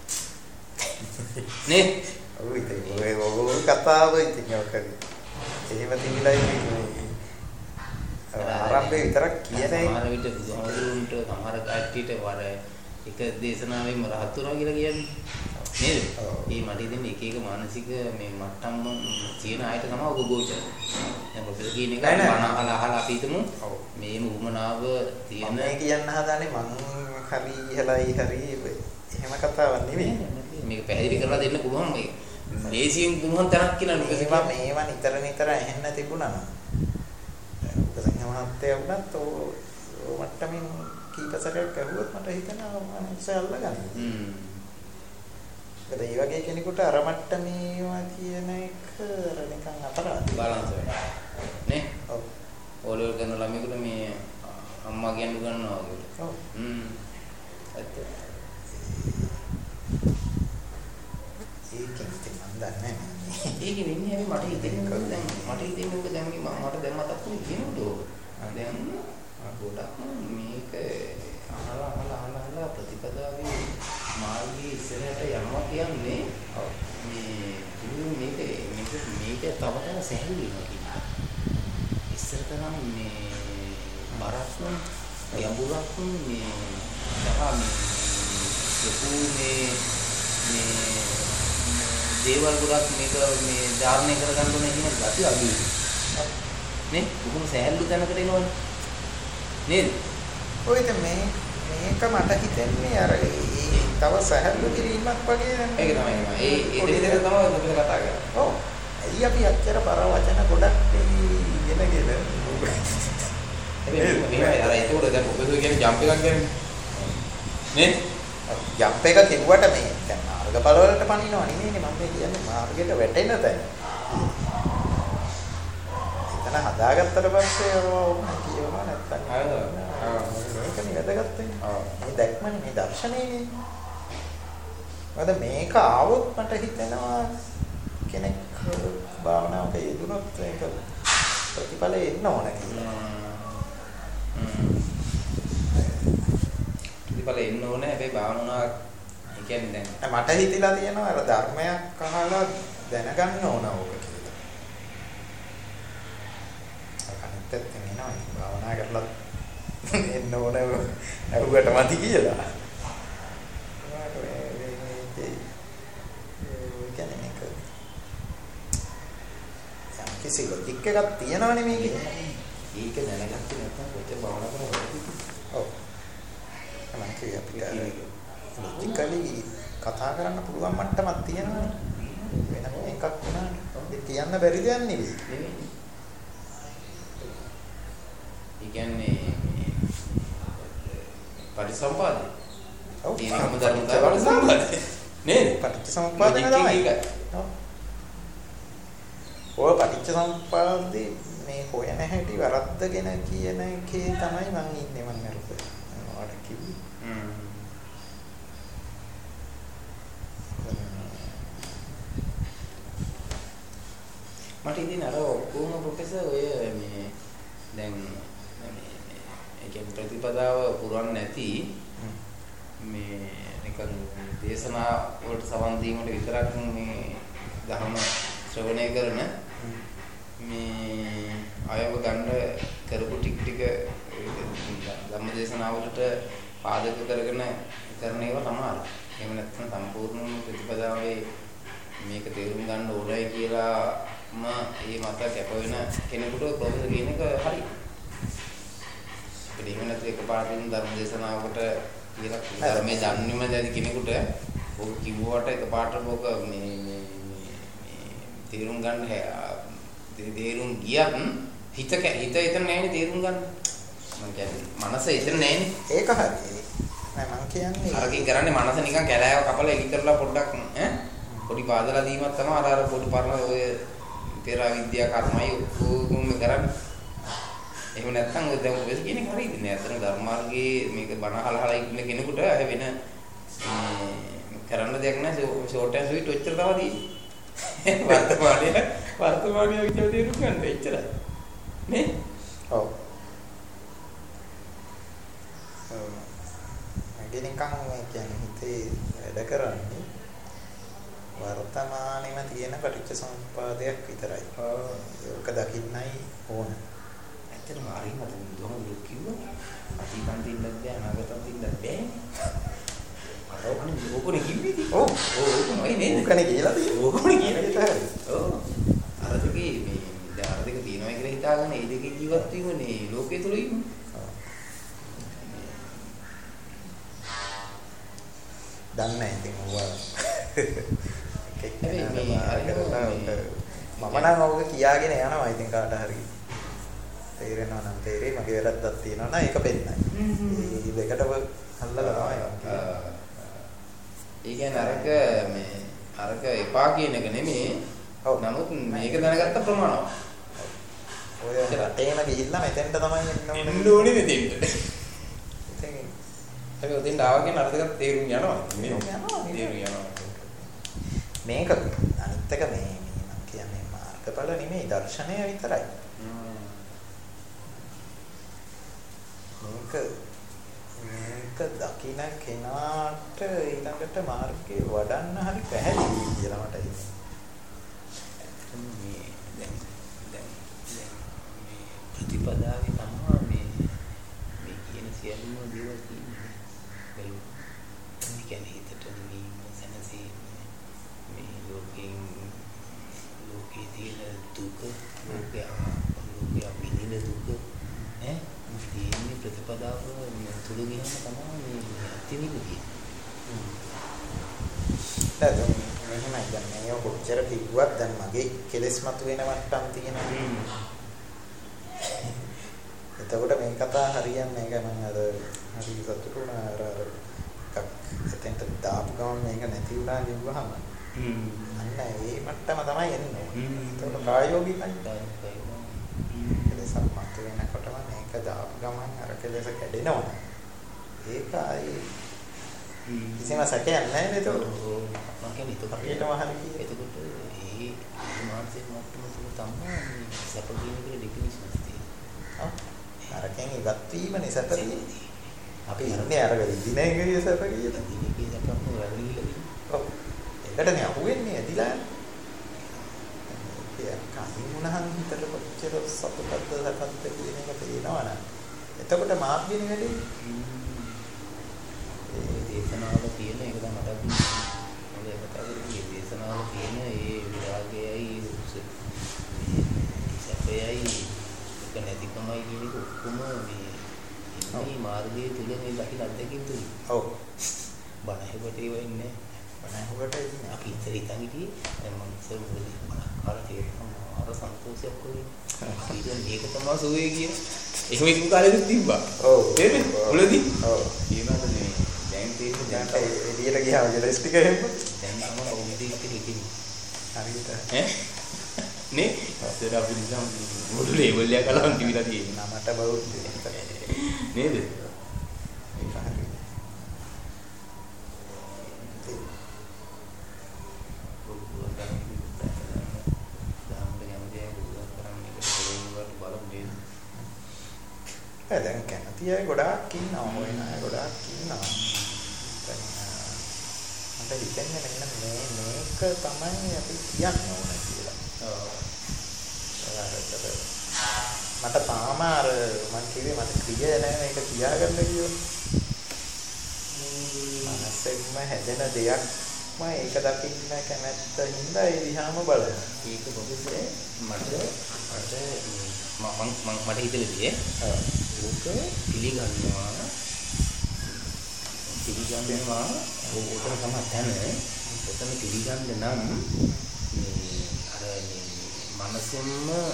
නේ? ඔව් ඉතින් ඔය ඔය කතාව ඉතින් ඔක එහෙම තිබිලා ඉන්නේ. ආරම්භයේ විතරක් කියන එක සමහර විට බුදුහාමුදුරුවන්ට සමහර කට්ටියට වර එක දේශනාවෙන්ම රහත් වුණා කියලා කියන්නේ. නේද? ඒ මට ඉතින් එක එක මානසික මේ මට්ටම් තියෙන අයට තමයි ඔබ ගෝචර. දැන් ඔබ කියන එක බණ අහලා අහලා අපි හිතමු මේ මුමනාව තියෙන මේ කියන්න හදාන්නේ මං හරි ඉහළයි හරි එහෙම කතාවක් නෙවෙයි. මේක පැහැදිලි කරලා දෙන්න පුළුවන් මේක. ලේසියෙන් පුළුවන් තරක් කියලා නුඹ මේවා මේවා නිතර නිතර ඇහෙන්න තිබුණා නම් සංඝ මහත්තයා වුණත් ඕ මට්ටමින් කීප සැරයක් ඇහුවොත් මට හිතෙනවා මනසේ අල්ලගන්න. හ්ම්. ඒ වගේ කෙනෙකුට අර මට්ටමේවා කියන එක අර නිකන් අපරාධ බාලන්ස් වෙනවා. නේ? ඔව්. ඕලෙවල් කරන ළමයෙකුට මේ අම්මා කියන්න ගන්නවා වගේ. ඔව්. හ්ම්. ඇත්ත. ඒකෙන් ඉතින් මන් දන්නේ නැහැ. ඒකෙ වෙන්නේ හැබැයි මට හිතෙන්නේ දැන් මට හිතෙන්නේ ඔක දැන් මේ මට දැන් මතක් වුනේ කියනකොට දැන් ගොඩක් මේක අහලා අහලා අහලා අහලා ප්‍රතිපදාවේ මාර්ගයේ ඉස්සරහට යනවා කියන්නේ මේ පුදුම මේක මේක මේක තව තව සැහැල්ලු වෙනවා කියන්නේ. ඉස්සර තරම් මේ බරක් ගැඹුරක් මේ තහම ලොකු මේ මේ දේවල් ගොඩක් මේක මේ ධාරණය කරගන්න ඕනේ කියන ගැටි අඩුයි. නේ? බොහොම සැහැල්ලු තැනකට එනවනේ. නේද? ඔය ඉතින් මේ මේක මට හිතෙන්නේ අර තව සැහැල්ලු කිරීමක් වගේ නේද? ඒක තමයි. ඒ ඒ දෙක තමයි අපි කතා කරන්නේ. ඔව්. අයිය අපි අච්චර පර වචන ගොඩක් ඉගෙනගෙන හැබැයි මේවා අර ඒක උඩ දැන් ඔබ කියන්නේ ජම්ප් එකක් කියන්නේ. නේ? ජම්ප් එක කිව්වට මේ දැන් මාර්ගඵල වලට පනිනවා නෙමෙයිනේ මම කියන්නේ මාර්ගයට වැටෙන තැන. එතන හදාගත්තට පස්සේ ඕක කියනවා නැත්තම් මේකනේ වැදගත් වෙන්නේ. මේ දැක්මනේ මේ දර්ශනයනේ. වද මේක ආවොත් මට හිතෙනවා කෙනෙක් භාවනාවක යෙදුනොත් ඒක ප්‍රතිඵල එන්න ඕන කියලා. ප්‍රතිඵල එන්න ඕනේ හැබැයි භාවනාව ඒ කියන්නේ දැන් මට හිතිලා තියෙනවා අර ධර්මයක් අහලා දැනගන්න ඕන ඕක කියලා. අකනිටත් එනවා භාවනා කරලා එන්න ඕන අරුවට මදි කියලා. කිසි ලොජික් එකක් තියනවනේ මේකේ. ඒක දැනගත්තේ නැත්නම් කොච්චර භාවනා කරනවද? ඔව්. තමයි අපිට ලොජිකලි කතා කරන්න පුළුවන් මට්ටමක් තියෙනවා. වෙනම එකක් වුණාට ඒ කියන්න බැරි දෙයක් නෙවෙයි. නෙවෙයි. ඒ කියන්නේ පරිසම්පාදේ. ඔව්. තියෙනම ධර්මතාවය පරිසම්පාදේ. නේද? පටිච්චසමුප්පාදේ තමයි. ඔව්. ඔය පටිච්චසමුප්පාදේ මේ හොයන හැටි වරද්දගෙන කියන එකේ තමයි මම ඉන්නේ මම නේද? මොනවද කිව්වේ? හ්ම්. මට ඉතින් අර ඔක්කොම ප්‍රොෆෙසර් ඔය මේ දැන් මේ ඒ කියන්නේ ප්‍රතිපදාව පුරන්නේ නැති මේ නිකන් දේශනා වලට සවන් දීමට විතරක් මේ ධර්ම ශ්‍රවණය කරන මේ අයව ගන්න කරපු ටික ටික ධර්ම දේශනාවලට පාදක කරගෙන කරන ඒවා තමයි. එහෙම නැත්නම් සම්පූර්ණ ප්‍රතිපදාවේ මේක තේරුම් ගන්න ඕනයි කියලා ම මේ මත කැප වෙන කෙනෙකුට ප්‍රොෆෙසර් කියන එක හරි. ඒක එහෙම නැත්නම් එකපාරටින් ධර්ම දේශනාවකට කියලා ධර්මයේ දන්නේම නැති කෙනෙකුට ඔක කිව්වට එකපාරට ඔක මේ මේ මේ තේරුම් ගන්න තේරුම් ගියත් හිත හිත එතන නැහැනේ තේරුම් ගන්න. මම කියන්නේ මනස එතන නැහැනේ. ඒක හරි. නෑ මම කියන්නේ අරකින් කරන්නේ මනස නිකන් කැලෑව කපලා එලි කරලා පොඩ්ඩක් ඈ පොඩි පාදලා දීමක් තමයි අර අර පොඩි පරණ ඔය පෙර විද්‍යා කර්මයි ඔක්කොම කරන්නේ. එහෙම නැත්නම් ඔය දැන් ඔය කියන්නේ හරියද නෑ. අතන ධර්මාර්ගයේ මේක බණ අහලා ඉන්න කෙනෙකුට අය වෙන කරන්න දෙයක් නෑ. ෂෝට් ඇන්ඩ් ස්වීට් ඔච්චර තමයි තියෙන්නේ. වර්තමානයේ වර්තමානයේ විතර තේරුම් ගන්න එච්චරයි. නේ? ඔව්. මගේ නිකන් මේ කියන්නේ හිතේ වැඩ කරන්නේ වර්තමානෙම තියෙන පටිච්චසමුප්පාදයක් විතරයි. ඒක දකින්නයි ඕන. ඇත්තටම හරියම දුහම කිව්වා. අතීතම් දින්නත් බෑ අනාගතම් දින්නත් බෑ. අරෝකනේ ඕකනේ කිව්වේ. ඔව්. ඔව් ඕකමයි නේද? ඕකනේ කියලා තියෙන්නේ. ඕකනේ කියලා හරි. ඔව්. අර දෙකේ මේ දැන් අර දෙක තියෙනවා කියලා හිතාගෙන මේ දෙකේ ජීවත් වීමනේ ලෝකයේ තුල ඉන්නේ. දන්නේ නැහැ ඉතින් ඔවා. හැබැයි මේ මම නම් ඔක කියාගෙන යනවා ඉතින් කාට හරි තේරෙනවා නම් තේරෙයි මගේ වැරද්දක් තියෙනවා නම් ඒක පෙන්නයි. මේ දෙකටම අල්ලලා තමයි. ඒ කියන්නේ අරක මේ අරක එපා කියන එක නෙමෙයි. ඔව්. නමුත් මේක දැනගත්ත ප්‍රමාණවත්. ඔය රටේම ගිහිල්ලා මෙතෙන්ට තමයි එන්න ඕනේ. එන්න ඕනේ මෙතෙන්ට. ඉතින් හැබැයි උදේට ආවා කියන අර දෙකත් තේරුම් යනවා. තේරුම් යනවා. මේක අනිත් එක මේ මම කියන්නේ මාර්ගඵල නෙමෙයි දර්ශනය විතරයි. මේක මේක දකින්න කෙනාට ඊළඟට මාර්ගය වඩන්න හරි පැහැදිලි කියලා මට හිතෙනවා. මේ දැන් දැන් මේ ප්‍රතිපදාවේ තමයි මේ මේ කියන සියලුම දේවල් තියෙන්නේ. බැලු. මේ කියන්නේ හිතට මේ සැනසී මේ ලෝකෙන් ලෝකයේ තියෙන දුක ලෝකයේ ලෝකයේ විඳින දුක ඈ මේ ප්‍රතිපදාව තුල ගියම තමයි මේ ඇතිවෙන්නේ. දැන් මෙහෙමයි දැන් මේ කොච්චර කිව්වත් දැන් මගේ කෙලෙස් මතුවෙන මට්ටම් තියෙනවා. එතකොට මේ කතා හරියන්නේ නැහැ මම අර හරි සතුටු වුණා අර අර එකක් එතෙන්ට දාපු ගමන් මේක නැති වුණා කිව්වහම හ්ම් අන්න ඒ මට්ටම තමයි එන්නේ. එතකොට ප්‍රායෝගිකයි. කෙලෙස් මතුවෙනකොටම මේක දාපු ගමන් අර කෙලෙස් කැඩෙනවා. ඒක ආයේ කිසිම සැකයක් නැහැ නේද? මම කියන්නේ ඒක හරියටම හරි කියේ. එතකොට ඒ මානසික මට්ටම තුල තමයි සැප කියන එකේ ඩෙෆිනිෂන්ස් තියෙන්නේ. ඔව්. අරකින් ඉවත් වීමනේ සැප තියෙන්නේ. අපි ඉන්නේ අර විදින එකේ සැප කියලා. ඉන්නේ සැපම වැඩිලා. ඔව්. ඒකටනේ අහුවෙන්නේ ඇදිලා. ඒ කයින් උනහන් හිතට කොච්චර සතුටක්ද සැපක්ද කියන එක තේරෙනවනේ. එතකොට මාර්ගිනේ වැඩි. ඒ දේශනාවල තියෙන එක තමයි මට හොඳයි කතා කරන්නේ. දේශනාවල තියෙන ඒ විරාගයයි සැපයයි එක නැතිකමයි කියන එක ඔක්කොම මේ මේ මාර්ගයේ තුල මේ දකින අත්දැකීම් තුලින්. ඔව්. බණ ඇහුවට ඒව ඉන්නේ බණ ඇහුවට ඉන්නේ අපි ඉතින් හිතන් හිටියේ දැන් මම ඉස්සර මොකද බණ අහලා තේරෙනවා අර සන්තෝෂයක් වගේ අපි දැන් මේක තමයි සෝවේ කියන එහෙම ඉතින් කාලෙදිත් තිබ්බා ඔව් තේරෙන්නේ මුලදී ඔව් ඊමණට මේ දැන් තේරෙන්නේ දැන් එළියට ගියාම ජෙලස් ටික එහෙම දැන් තමයි ඔවුන්දී ඉතින් ඉතින් හරියට ඈ නේ ඉස්සර අපි නිකන් මොඩු ලේබල් එකක් අලන් තිබිලා තියෙනවා නමට බෞද්ධ නේද දැන් කැමති අය ගොඩාක් ඉන්නවා හොයන අය ගොඩාක් ඉන්නවා මට හිතෙන්නේ මෙන්න මේ මේක තමයි අපි කියන්න ඕන කියලා මට තාම අර මම කිව්වේ මට ක්‍රියා නැහැ මේක කියාගන්න කියෝ මනසෙන්ම හැදෙන දෙයක්ම ඒක දකින්න කැමැත්ත හින්දා ඒ දිහාම බලන ඒක මොකද මට මට මම මම මට හිතෙන්නේ ඕක පිළිගන්නවා පිළිගන්නවා ඕකම තමයි තැන ඔතන පිළිගන්න නම් මේ අර මේ මනසෙන්ම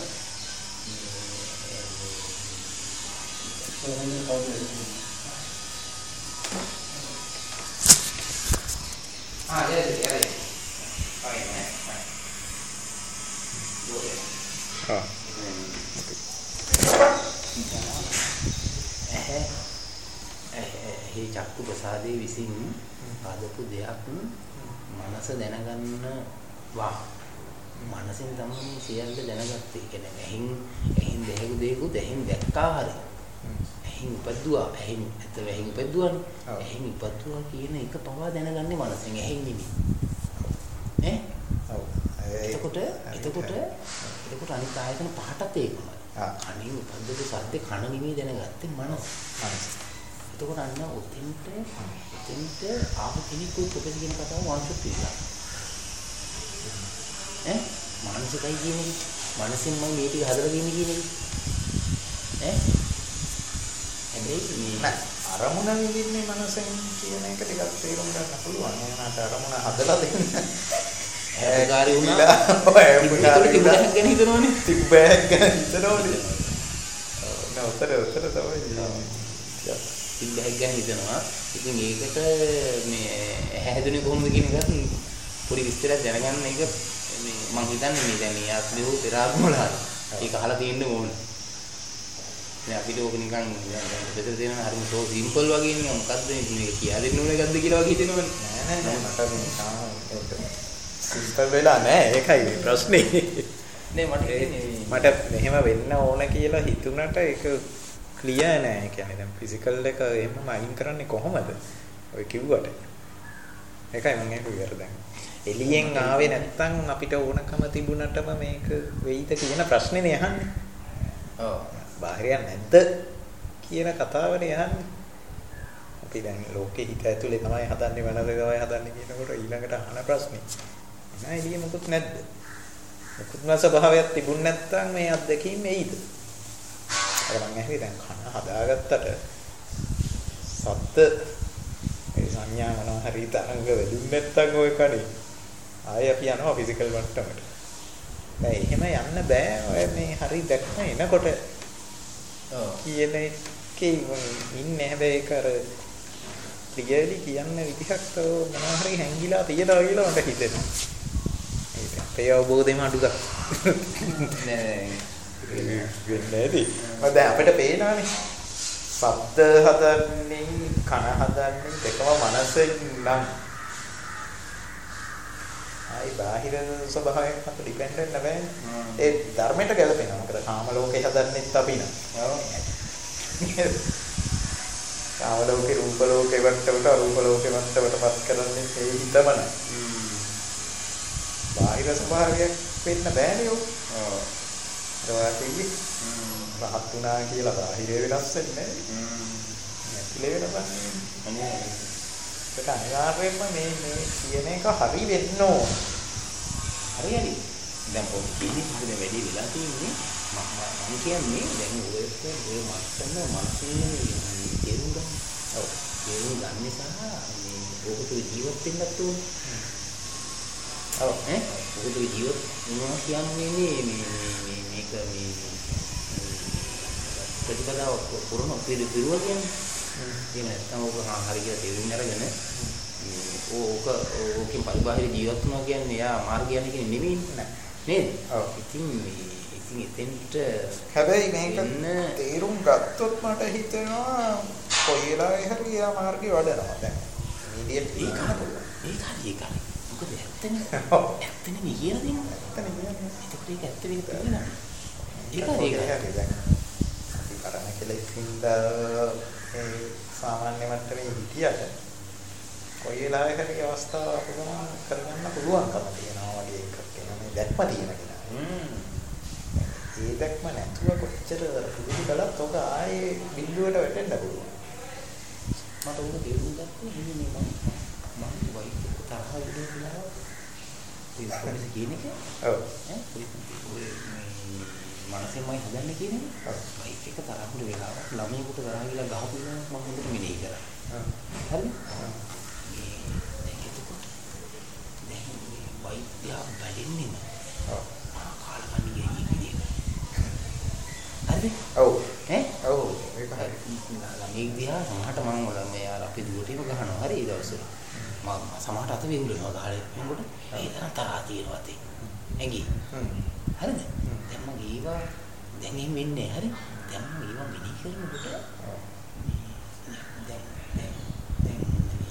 ආ යේ යේ යේ ආයි නෑ ආ ඒ චක්කු ප්‍රසාදයේ විසින් ආදපු දෙයක් මනස දැනගන්නවා මනසෙන් තමයි සියල්ල දැනගත්තේ කියන්නේ ඇහින් ඇහින් දෙහෙකු දෙයකුත් ඇහින් දැක්කා හරි ඇහින් උපද්දුවා ඇහින් ඇත්ත ඇහින් උපද්දුවානේ ඇහින් උපද්දුවා කියන එක පවා දැනගන්නේ මනසෙන් ඇහින් නෙමෙයි ඈ ඔව් එතකොට එතකොට එතකොට අනිත් ආයතන පහටත් ඒකමයි කණින් උපද්දපු සද්දේ කන නෙමෙයි දැනගත්තේ මනස මනස එතකොට අන්න ඔතෙන්ට ඔතෙන්ට ආපු කෙනෙකුත් ඔබ කියන කතාව වංශුත් ඉන්නවා ඈ මානසිකයි කියන්නේ මනසින්ම මේ ටික හදලා දෙන්නේ කියන්නේ ඈ හැබැයි මේ අරමුණ විඳින්නේ මනසෙන් කියන එක ටිකක් තේරුම් ගන්න පුළුවන් එයාට අරමුණ හදලා දෙන්න හැබැයි වුණා ඔය ඒකට තිබුණක් ගැන හිතනවනේ තිබ්බයක් ගැන හිතනවනේ ඔව් නෑ උතර උතර තමයි තිබ්බයක් ගැන හිතනවා ඉතින් ඒකට මේ හැදුනේ කොහොමද කියන එකත් පොඩි විස්තරයක් දැනගන්න එක මේ මම හිතන්නේ මේ දැන් මේ අස්ලි හෝ පෙරාගමලා ඒක අහලා තියෙන්න ඕනේ දැන් අපිට ඕක නිකන් දැන් බෙදලා දෙනවා හරිම සෝ සිම්පල් වගේ නේ මොකද්ද මේක කියලා දෙන්න ඕනේ එකක්ද කියලා වගේ හිතෙනවනේ නෑ නෑ මට මේ තාම සිම්පල් වෙලා නෑ ඒකයි ප්‍රශ්නේ නේ මට හිතෙන්නේ මට මෙහෙම වෙන්න ඕන කියලා හිතුණට ඒක ක්ලියර් නෑ ඒ කියන්නේ දැන් ෆිසිකල් එක එහෙමම අයින් කරන්නේ කොහොමද ඔය කිව්වට ඒකයි මම ඒක විතර දැන් එළියෙන් ආවේ නැත්තම් අපිට ඕනකම තිබුණටම මේක වෙයිද කියන ප්‍රශ්නේනේ අහන්නේ ඔව් බාහිරයක් නැද්ද කියන කතාවනේ අහන්නේ අපි දැන් ලෝකේ හිත ඇතුලේ තමයි හදන්නේ වෙනද තමයි හදන්නේ කියනකොට ඊළඟට අහන ප්‍රශ්නේ නෑ එළිය මොකුත් නැද්ද මොකුත් නැස ස්වභාවයක් තිබුණ නැත්තම් මේ අත්දැකීම් එයිද අර මම ඇහුවේ දැන් කන හදාගත්තට සද්ද ඒ සංඥා මොනවා හරි තරංග වෙදුන් නැත්තම් ඔය කඩේ ආයෙ අපි යනවා ෆිසිකල් මට්ටමට දැන් එහෙම යන්න බෑ ඔය මේ හරි දැක්ම එනකොට ඔව් කියන එකේ ඉන්නේ හැබැයි ඒක අර ක්ලියර්ලි කියන්න විදිහක් මොනවා හරි හැංගිලා තියෙනවා කියලා මට හිතෙනවා ඒක අපේ අවබෝධෙම අඩුවක් නෑ වෙන්නේ නැති. මම දැන් අපිට පේනවානේ. ශබ්ද හදන්නේ කන හදන්නේ දෙකම මනසෙන් නම්. ආයි බාහිර ස්වභාවයක් අපිට ඩිපෙන්ඩ් වෙන්න බෑ. ඒ ධර්මයට ගැලපෙනවා. මොකද කාම ලෝකේ හදන්නෙත් අපි නේ. ඔව්. කාම ලෝකේ රූප ලෝකේ වට්ටවට රූප ලෝකේ වට්ටවටපත් කරන්නේ ඒ හිතමන. බාහිර ස්වභාවයක් වෙන්න බෑනේ ඔව්. ඔව්. රාතිවි රහත් වුණා කියලා බාහිර වෙනස් වෙන්නේ නැහැ. ඇතුලේ වෙනසන්නේ. අනේ ඒක අනිවාර්යයෙන්ම මේ මේ කියන එක හරි වෙන්න ඕන. හරි හරි. දැන් පොඩි කිසිදු වැඩි වෙලා තියෙන්නේ මම කියන්නේ දැන් ඔයක ඔය මත්තම මනසින් තේරුම් ගන්න. ඔව්. තේරුම් ගන්න නිසා මේ ඕක ඔකට ජීවත් වෙන්නත් ඕනේ. ඔව් ඈ ඔකට ජීවත් වෙනවා කියන්නේ මේ මේ මේක මේ ප්‍රතිපදාව පුරන උපේද පිරුවා කියන්නේ. ඒක නැත්තම් ඔක හරි කියලා තේරුම් අරගෙන ඕක ඕකෙන් පරිබාහිර ජීවත් වෙනවා කියන්නේ එයා මාර්ගය යන කෙනෙක් නෙමෙයි නේද? ඔව්. ඉතින් මේ ඉතින් එතෙන්ට හැබැයි මේක තේරුම් ගත්තොත් මට හිතෙනවා කොයි වෙලාවෙ හරි එයා මාර්ගේ වඩනවා දැන්. ඉමීඩියට් ඒක හරි. ඒක හරි ඒක හරි. මොකද ඇත්තනේ. ඇත්තනේ මේ කියලා දෙනවා. ඇත්තනේ කියන්නේ. ඒකට ඒක ඇත්ත වෙන්න තියෙනවා. ඒක හරි ඒක හරි දැන්. අපි කරන කෙලෙසින්ද ඒ සාමාන්‍ය මට්ටමේ හිටියට කොයි වෙලාවෙ හරි අවස්ථාව අපිට කරගන්න පුළුවන්කම තියෙනවා වගේ එකක් කියන්නේ දැක්ම තියෙන කෙනා. හ්ම්. ඒ දැක්ම නැතුව කොච්චර පුදුම කළත් ඔක ආයේ බිඳුවට වැටෙන්න පුළුවන්. මට උඹ තේරුම් ගත්තේ මේ මම මම වයිත් තරහ විදිහලා ඒ කොහොමද කියන්නේ? ඔව්. ඈ ඔය මනසෙන්මයි හදන්නේ කියන්නේ. ඔව්. වයිත් එක තරහුල වෙලාවක් ළමයෙකුට තරහ ගිහලා ගහපු වෙලාවක් මම හොඳට මෙනෙහි කරා. හ්ම්. හරිද? වෛද්‍යයා බැලින්නෙම ඔව් කාලකන්ණි ගියේ විදියට හරිද ඔව් ඈ ඔව් ඒක හරි ළමයි දිහා සමහරට මම වල මේ අර අපි දුවටේම ගහනවා හරි ඒ දවස්වල මම සමහරට අත වෙවුලනවා ගහලා එනකොට ඒ තරම් තරහා තියෙනවා තේ ඇඟි හරිද දැන් මම ඊවා දැන් එහෙම වෙන්නේ හරි දැන් මම ඊවා මිනි කරනකොට දැන් දැන් දැන්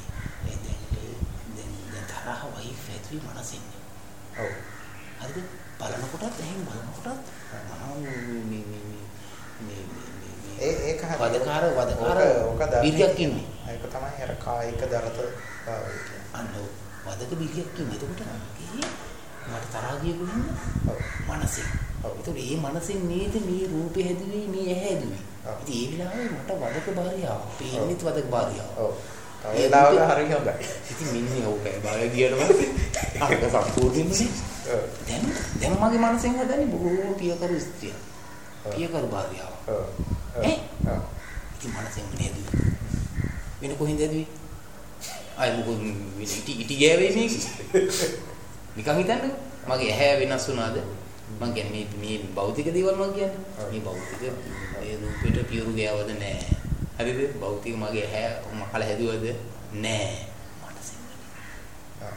තරහ වයිෆ් ඇතුලේ මනසින්නේ. ඔව්. හරිද? බලනකොටත් එහෙම බලනකොටත් මම මේ මේ මේ මේ ඒ ඒක හරි. වදකාර වදකාර බිරියක් ඉන්නේ. ඒක තමයි අර කායික දරත භාවය කියන්නේ. අන්න වදක බිරියක් ඉන්නේ. එතකොට මට තරහ ගිය කොහෙන්ද? ඔව්. මනසින්. ඔව්. ඒතකොට මේ මනසින් නේද මේ රූපේ හැදුවේ මේ ඇහැ හැදුවේ. ඉතින් ඒ වෙලාවේ මට වදක භාර්යාව. පේන්නේත් වදක භාර්යාව. ඔව්. ඒ ලාවල හරි හොඳයි. ඉතින් මින්නේ ඕකයි බාය ගියට පස්සේ අරක සම්පූර්ණයෙන්ම දැන් දැන් මගේ මනසෙන් හදන්නේ බොහෝ පියකරු ස්ත්‍රිය. පියකරු භාර්යාව. ඔව්. ඈ? ඔව්. ඉතින් මනසෙන් නේද? වෙන කොහෙන්ද ඇදුවේ? අය මොකද ඉටි ඉටි ගෑවේ මේක? නිකන් හිතන්නකෝ. මගේ ඇහැ වෙනස් වුණාද? මං කියන්නේ මේ මේ භෞතික දේවල් මං කියන්නේ. මේ භෞතික ඒ රූපෙට පියුරු ගෑවද නැහැ. හරිද? භෞතික මගේ ඇහැ මකල හැදුවද නෑ මනසින්. ආ.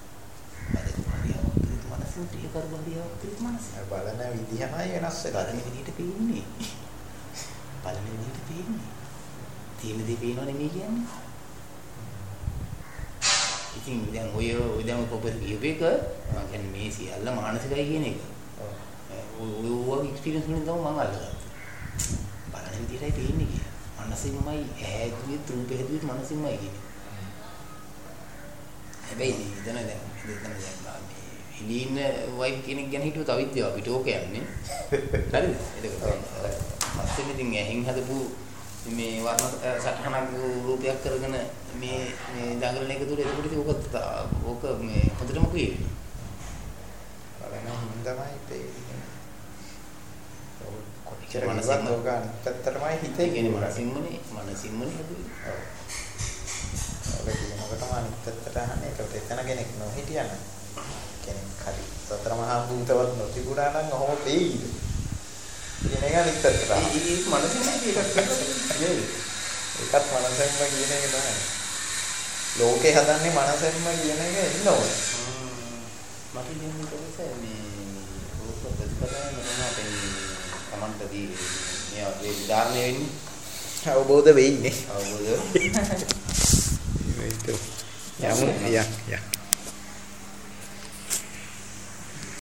මනසින් ප්‍රිය කරබලියක් තියෙන මනස. බලන විදිහමයි වෙනස් වෙලා. බලන විදිහට පේන්නේ. බලන විදිහට පේන්නේ. තියෙන දේ පේනව නෙමෙයි කියන්නේ. ඉතින් දැන් ඔය ඔය දැන් කොපර් කියපේක මම කියන්නේ මේ සියල්ල මානසිකයි කියන එක. ඔව්. ඔය ඔය එක්ස්පීරියන්ස් වලින් තමයි මම අල්ලගත්තේ. බලන විදිහටයි පේන්නේ කියන්නේ. මනසින්මයි ඇහැදුවේ රූපේ හැදුවේ මනසින්මයි කියන්නේ. හැබැයි ඉතන දැන් ඉතන දැන් මේ ඉලින වයිෆ් කෙනෙක් ගැන හිතුව තව විද්‍යාව අපිට ඕක යන්නේ. හරිද? ඒක පස්සේ ඉතින් ඇහෙන් හදපු මේ වර්ණ සටහනක් රූපයක් කරගෙන මේ මේ දඟලන එක තුල එතකොට ඉතින් ඕක ඕක මේ හොඳටම කුයි. බලන හින්දාමයි තේරෙන්නේ. කොච්චර මනසින්ම ඔකටමයි හිතේ කියන්නේ මනසින්මනේ මනසින්මනේ හැදුවේ. ඔව්. ඔබ කියනකොටම අනිත්තට අහන්නේ ඒකට එතන කෙනෙක් නොහිටියන කෙනෙක් හරි සතර මහා භූතවත් නොතිබුණා නම් ඔහොම වෙයිද? කියන එක අනිත්තට අහන්නේ. ඒක මනසින්මයි ඒකත් නේද? ඒකත් මනසෙන්ම කියන එක තමයි. ලෝකේ හදන්නේ මනසෙන්ම කියන එක ඉන්න ඕනේ. මට කියන්නේ කොහොමද මේ රූප ප්‍රතිපදාව මොනවද තමන්ටදී මේ වගේ උදාහරණ වෙන්නේ අවබෝධ වෙන්නේ අවබෝධ වෙයිද යමු යා යා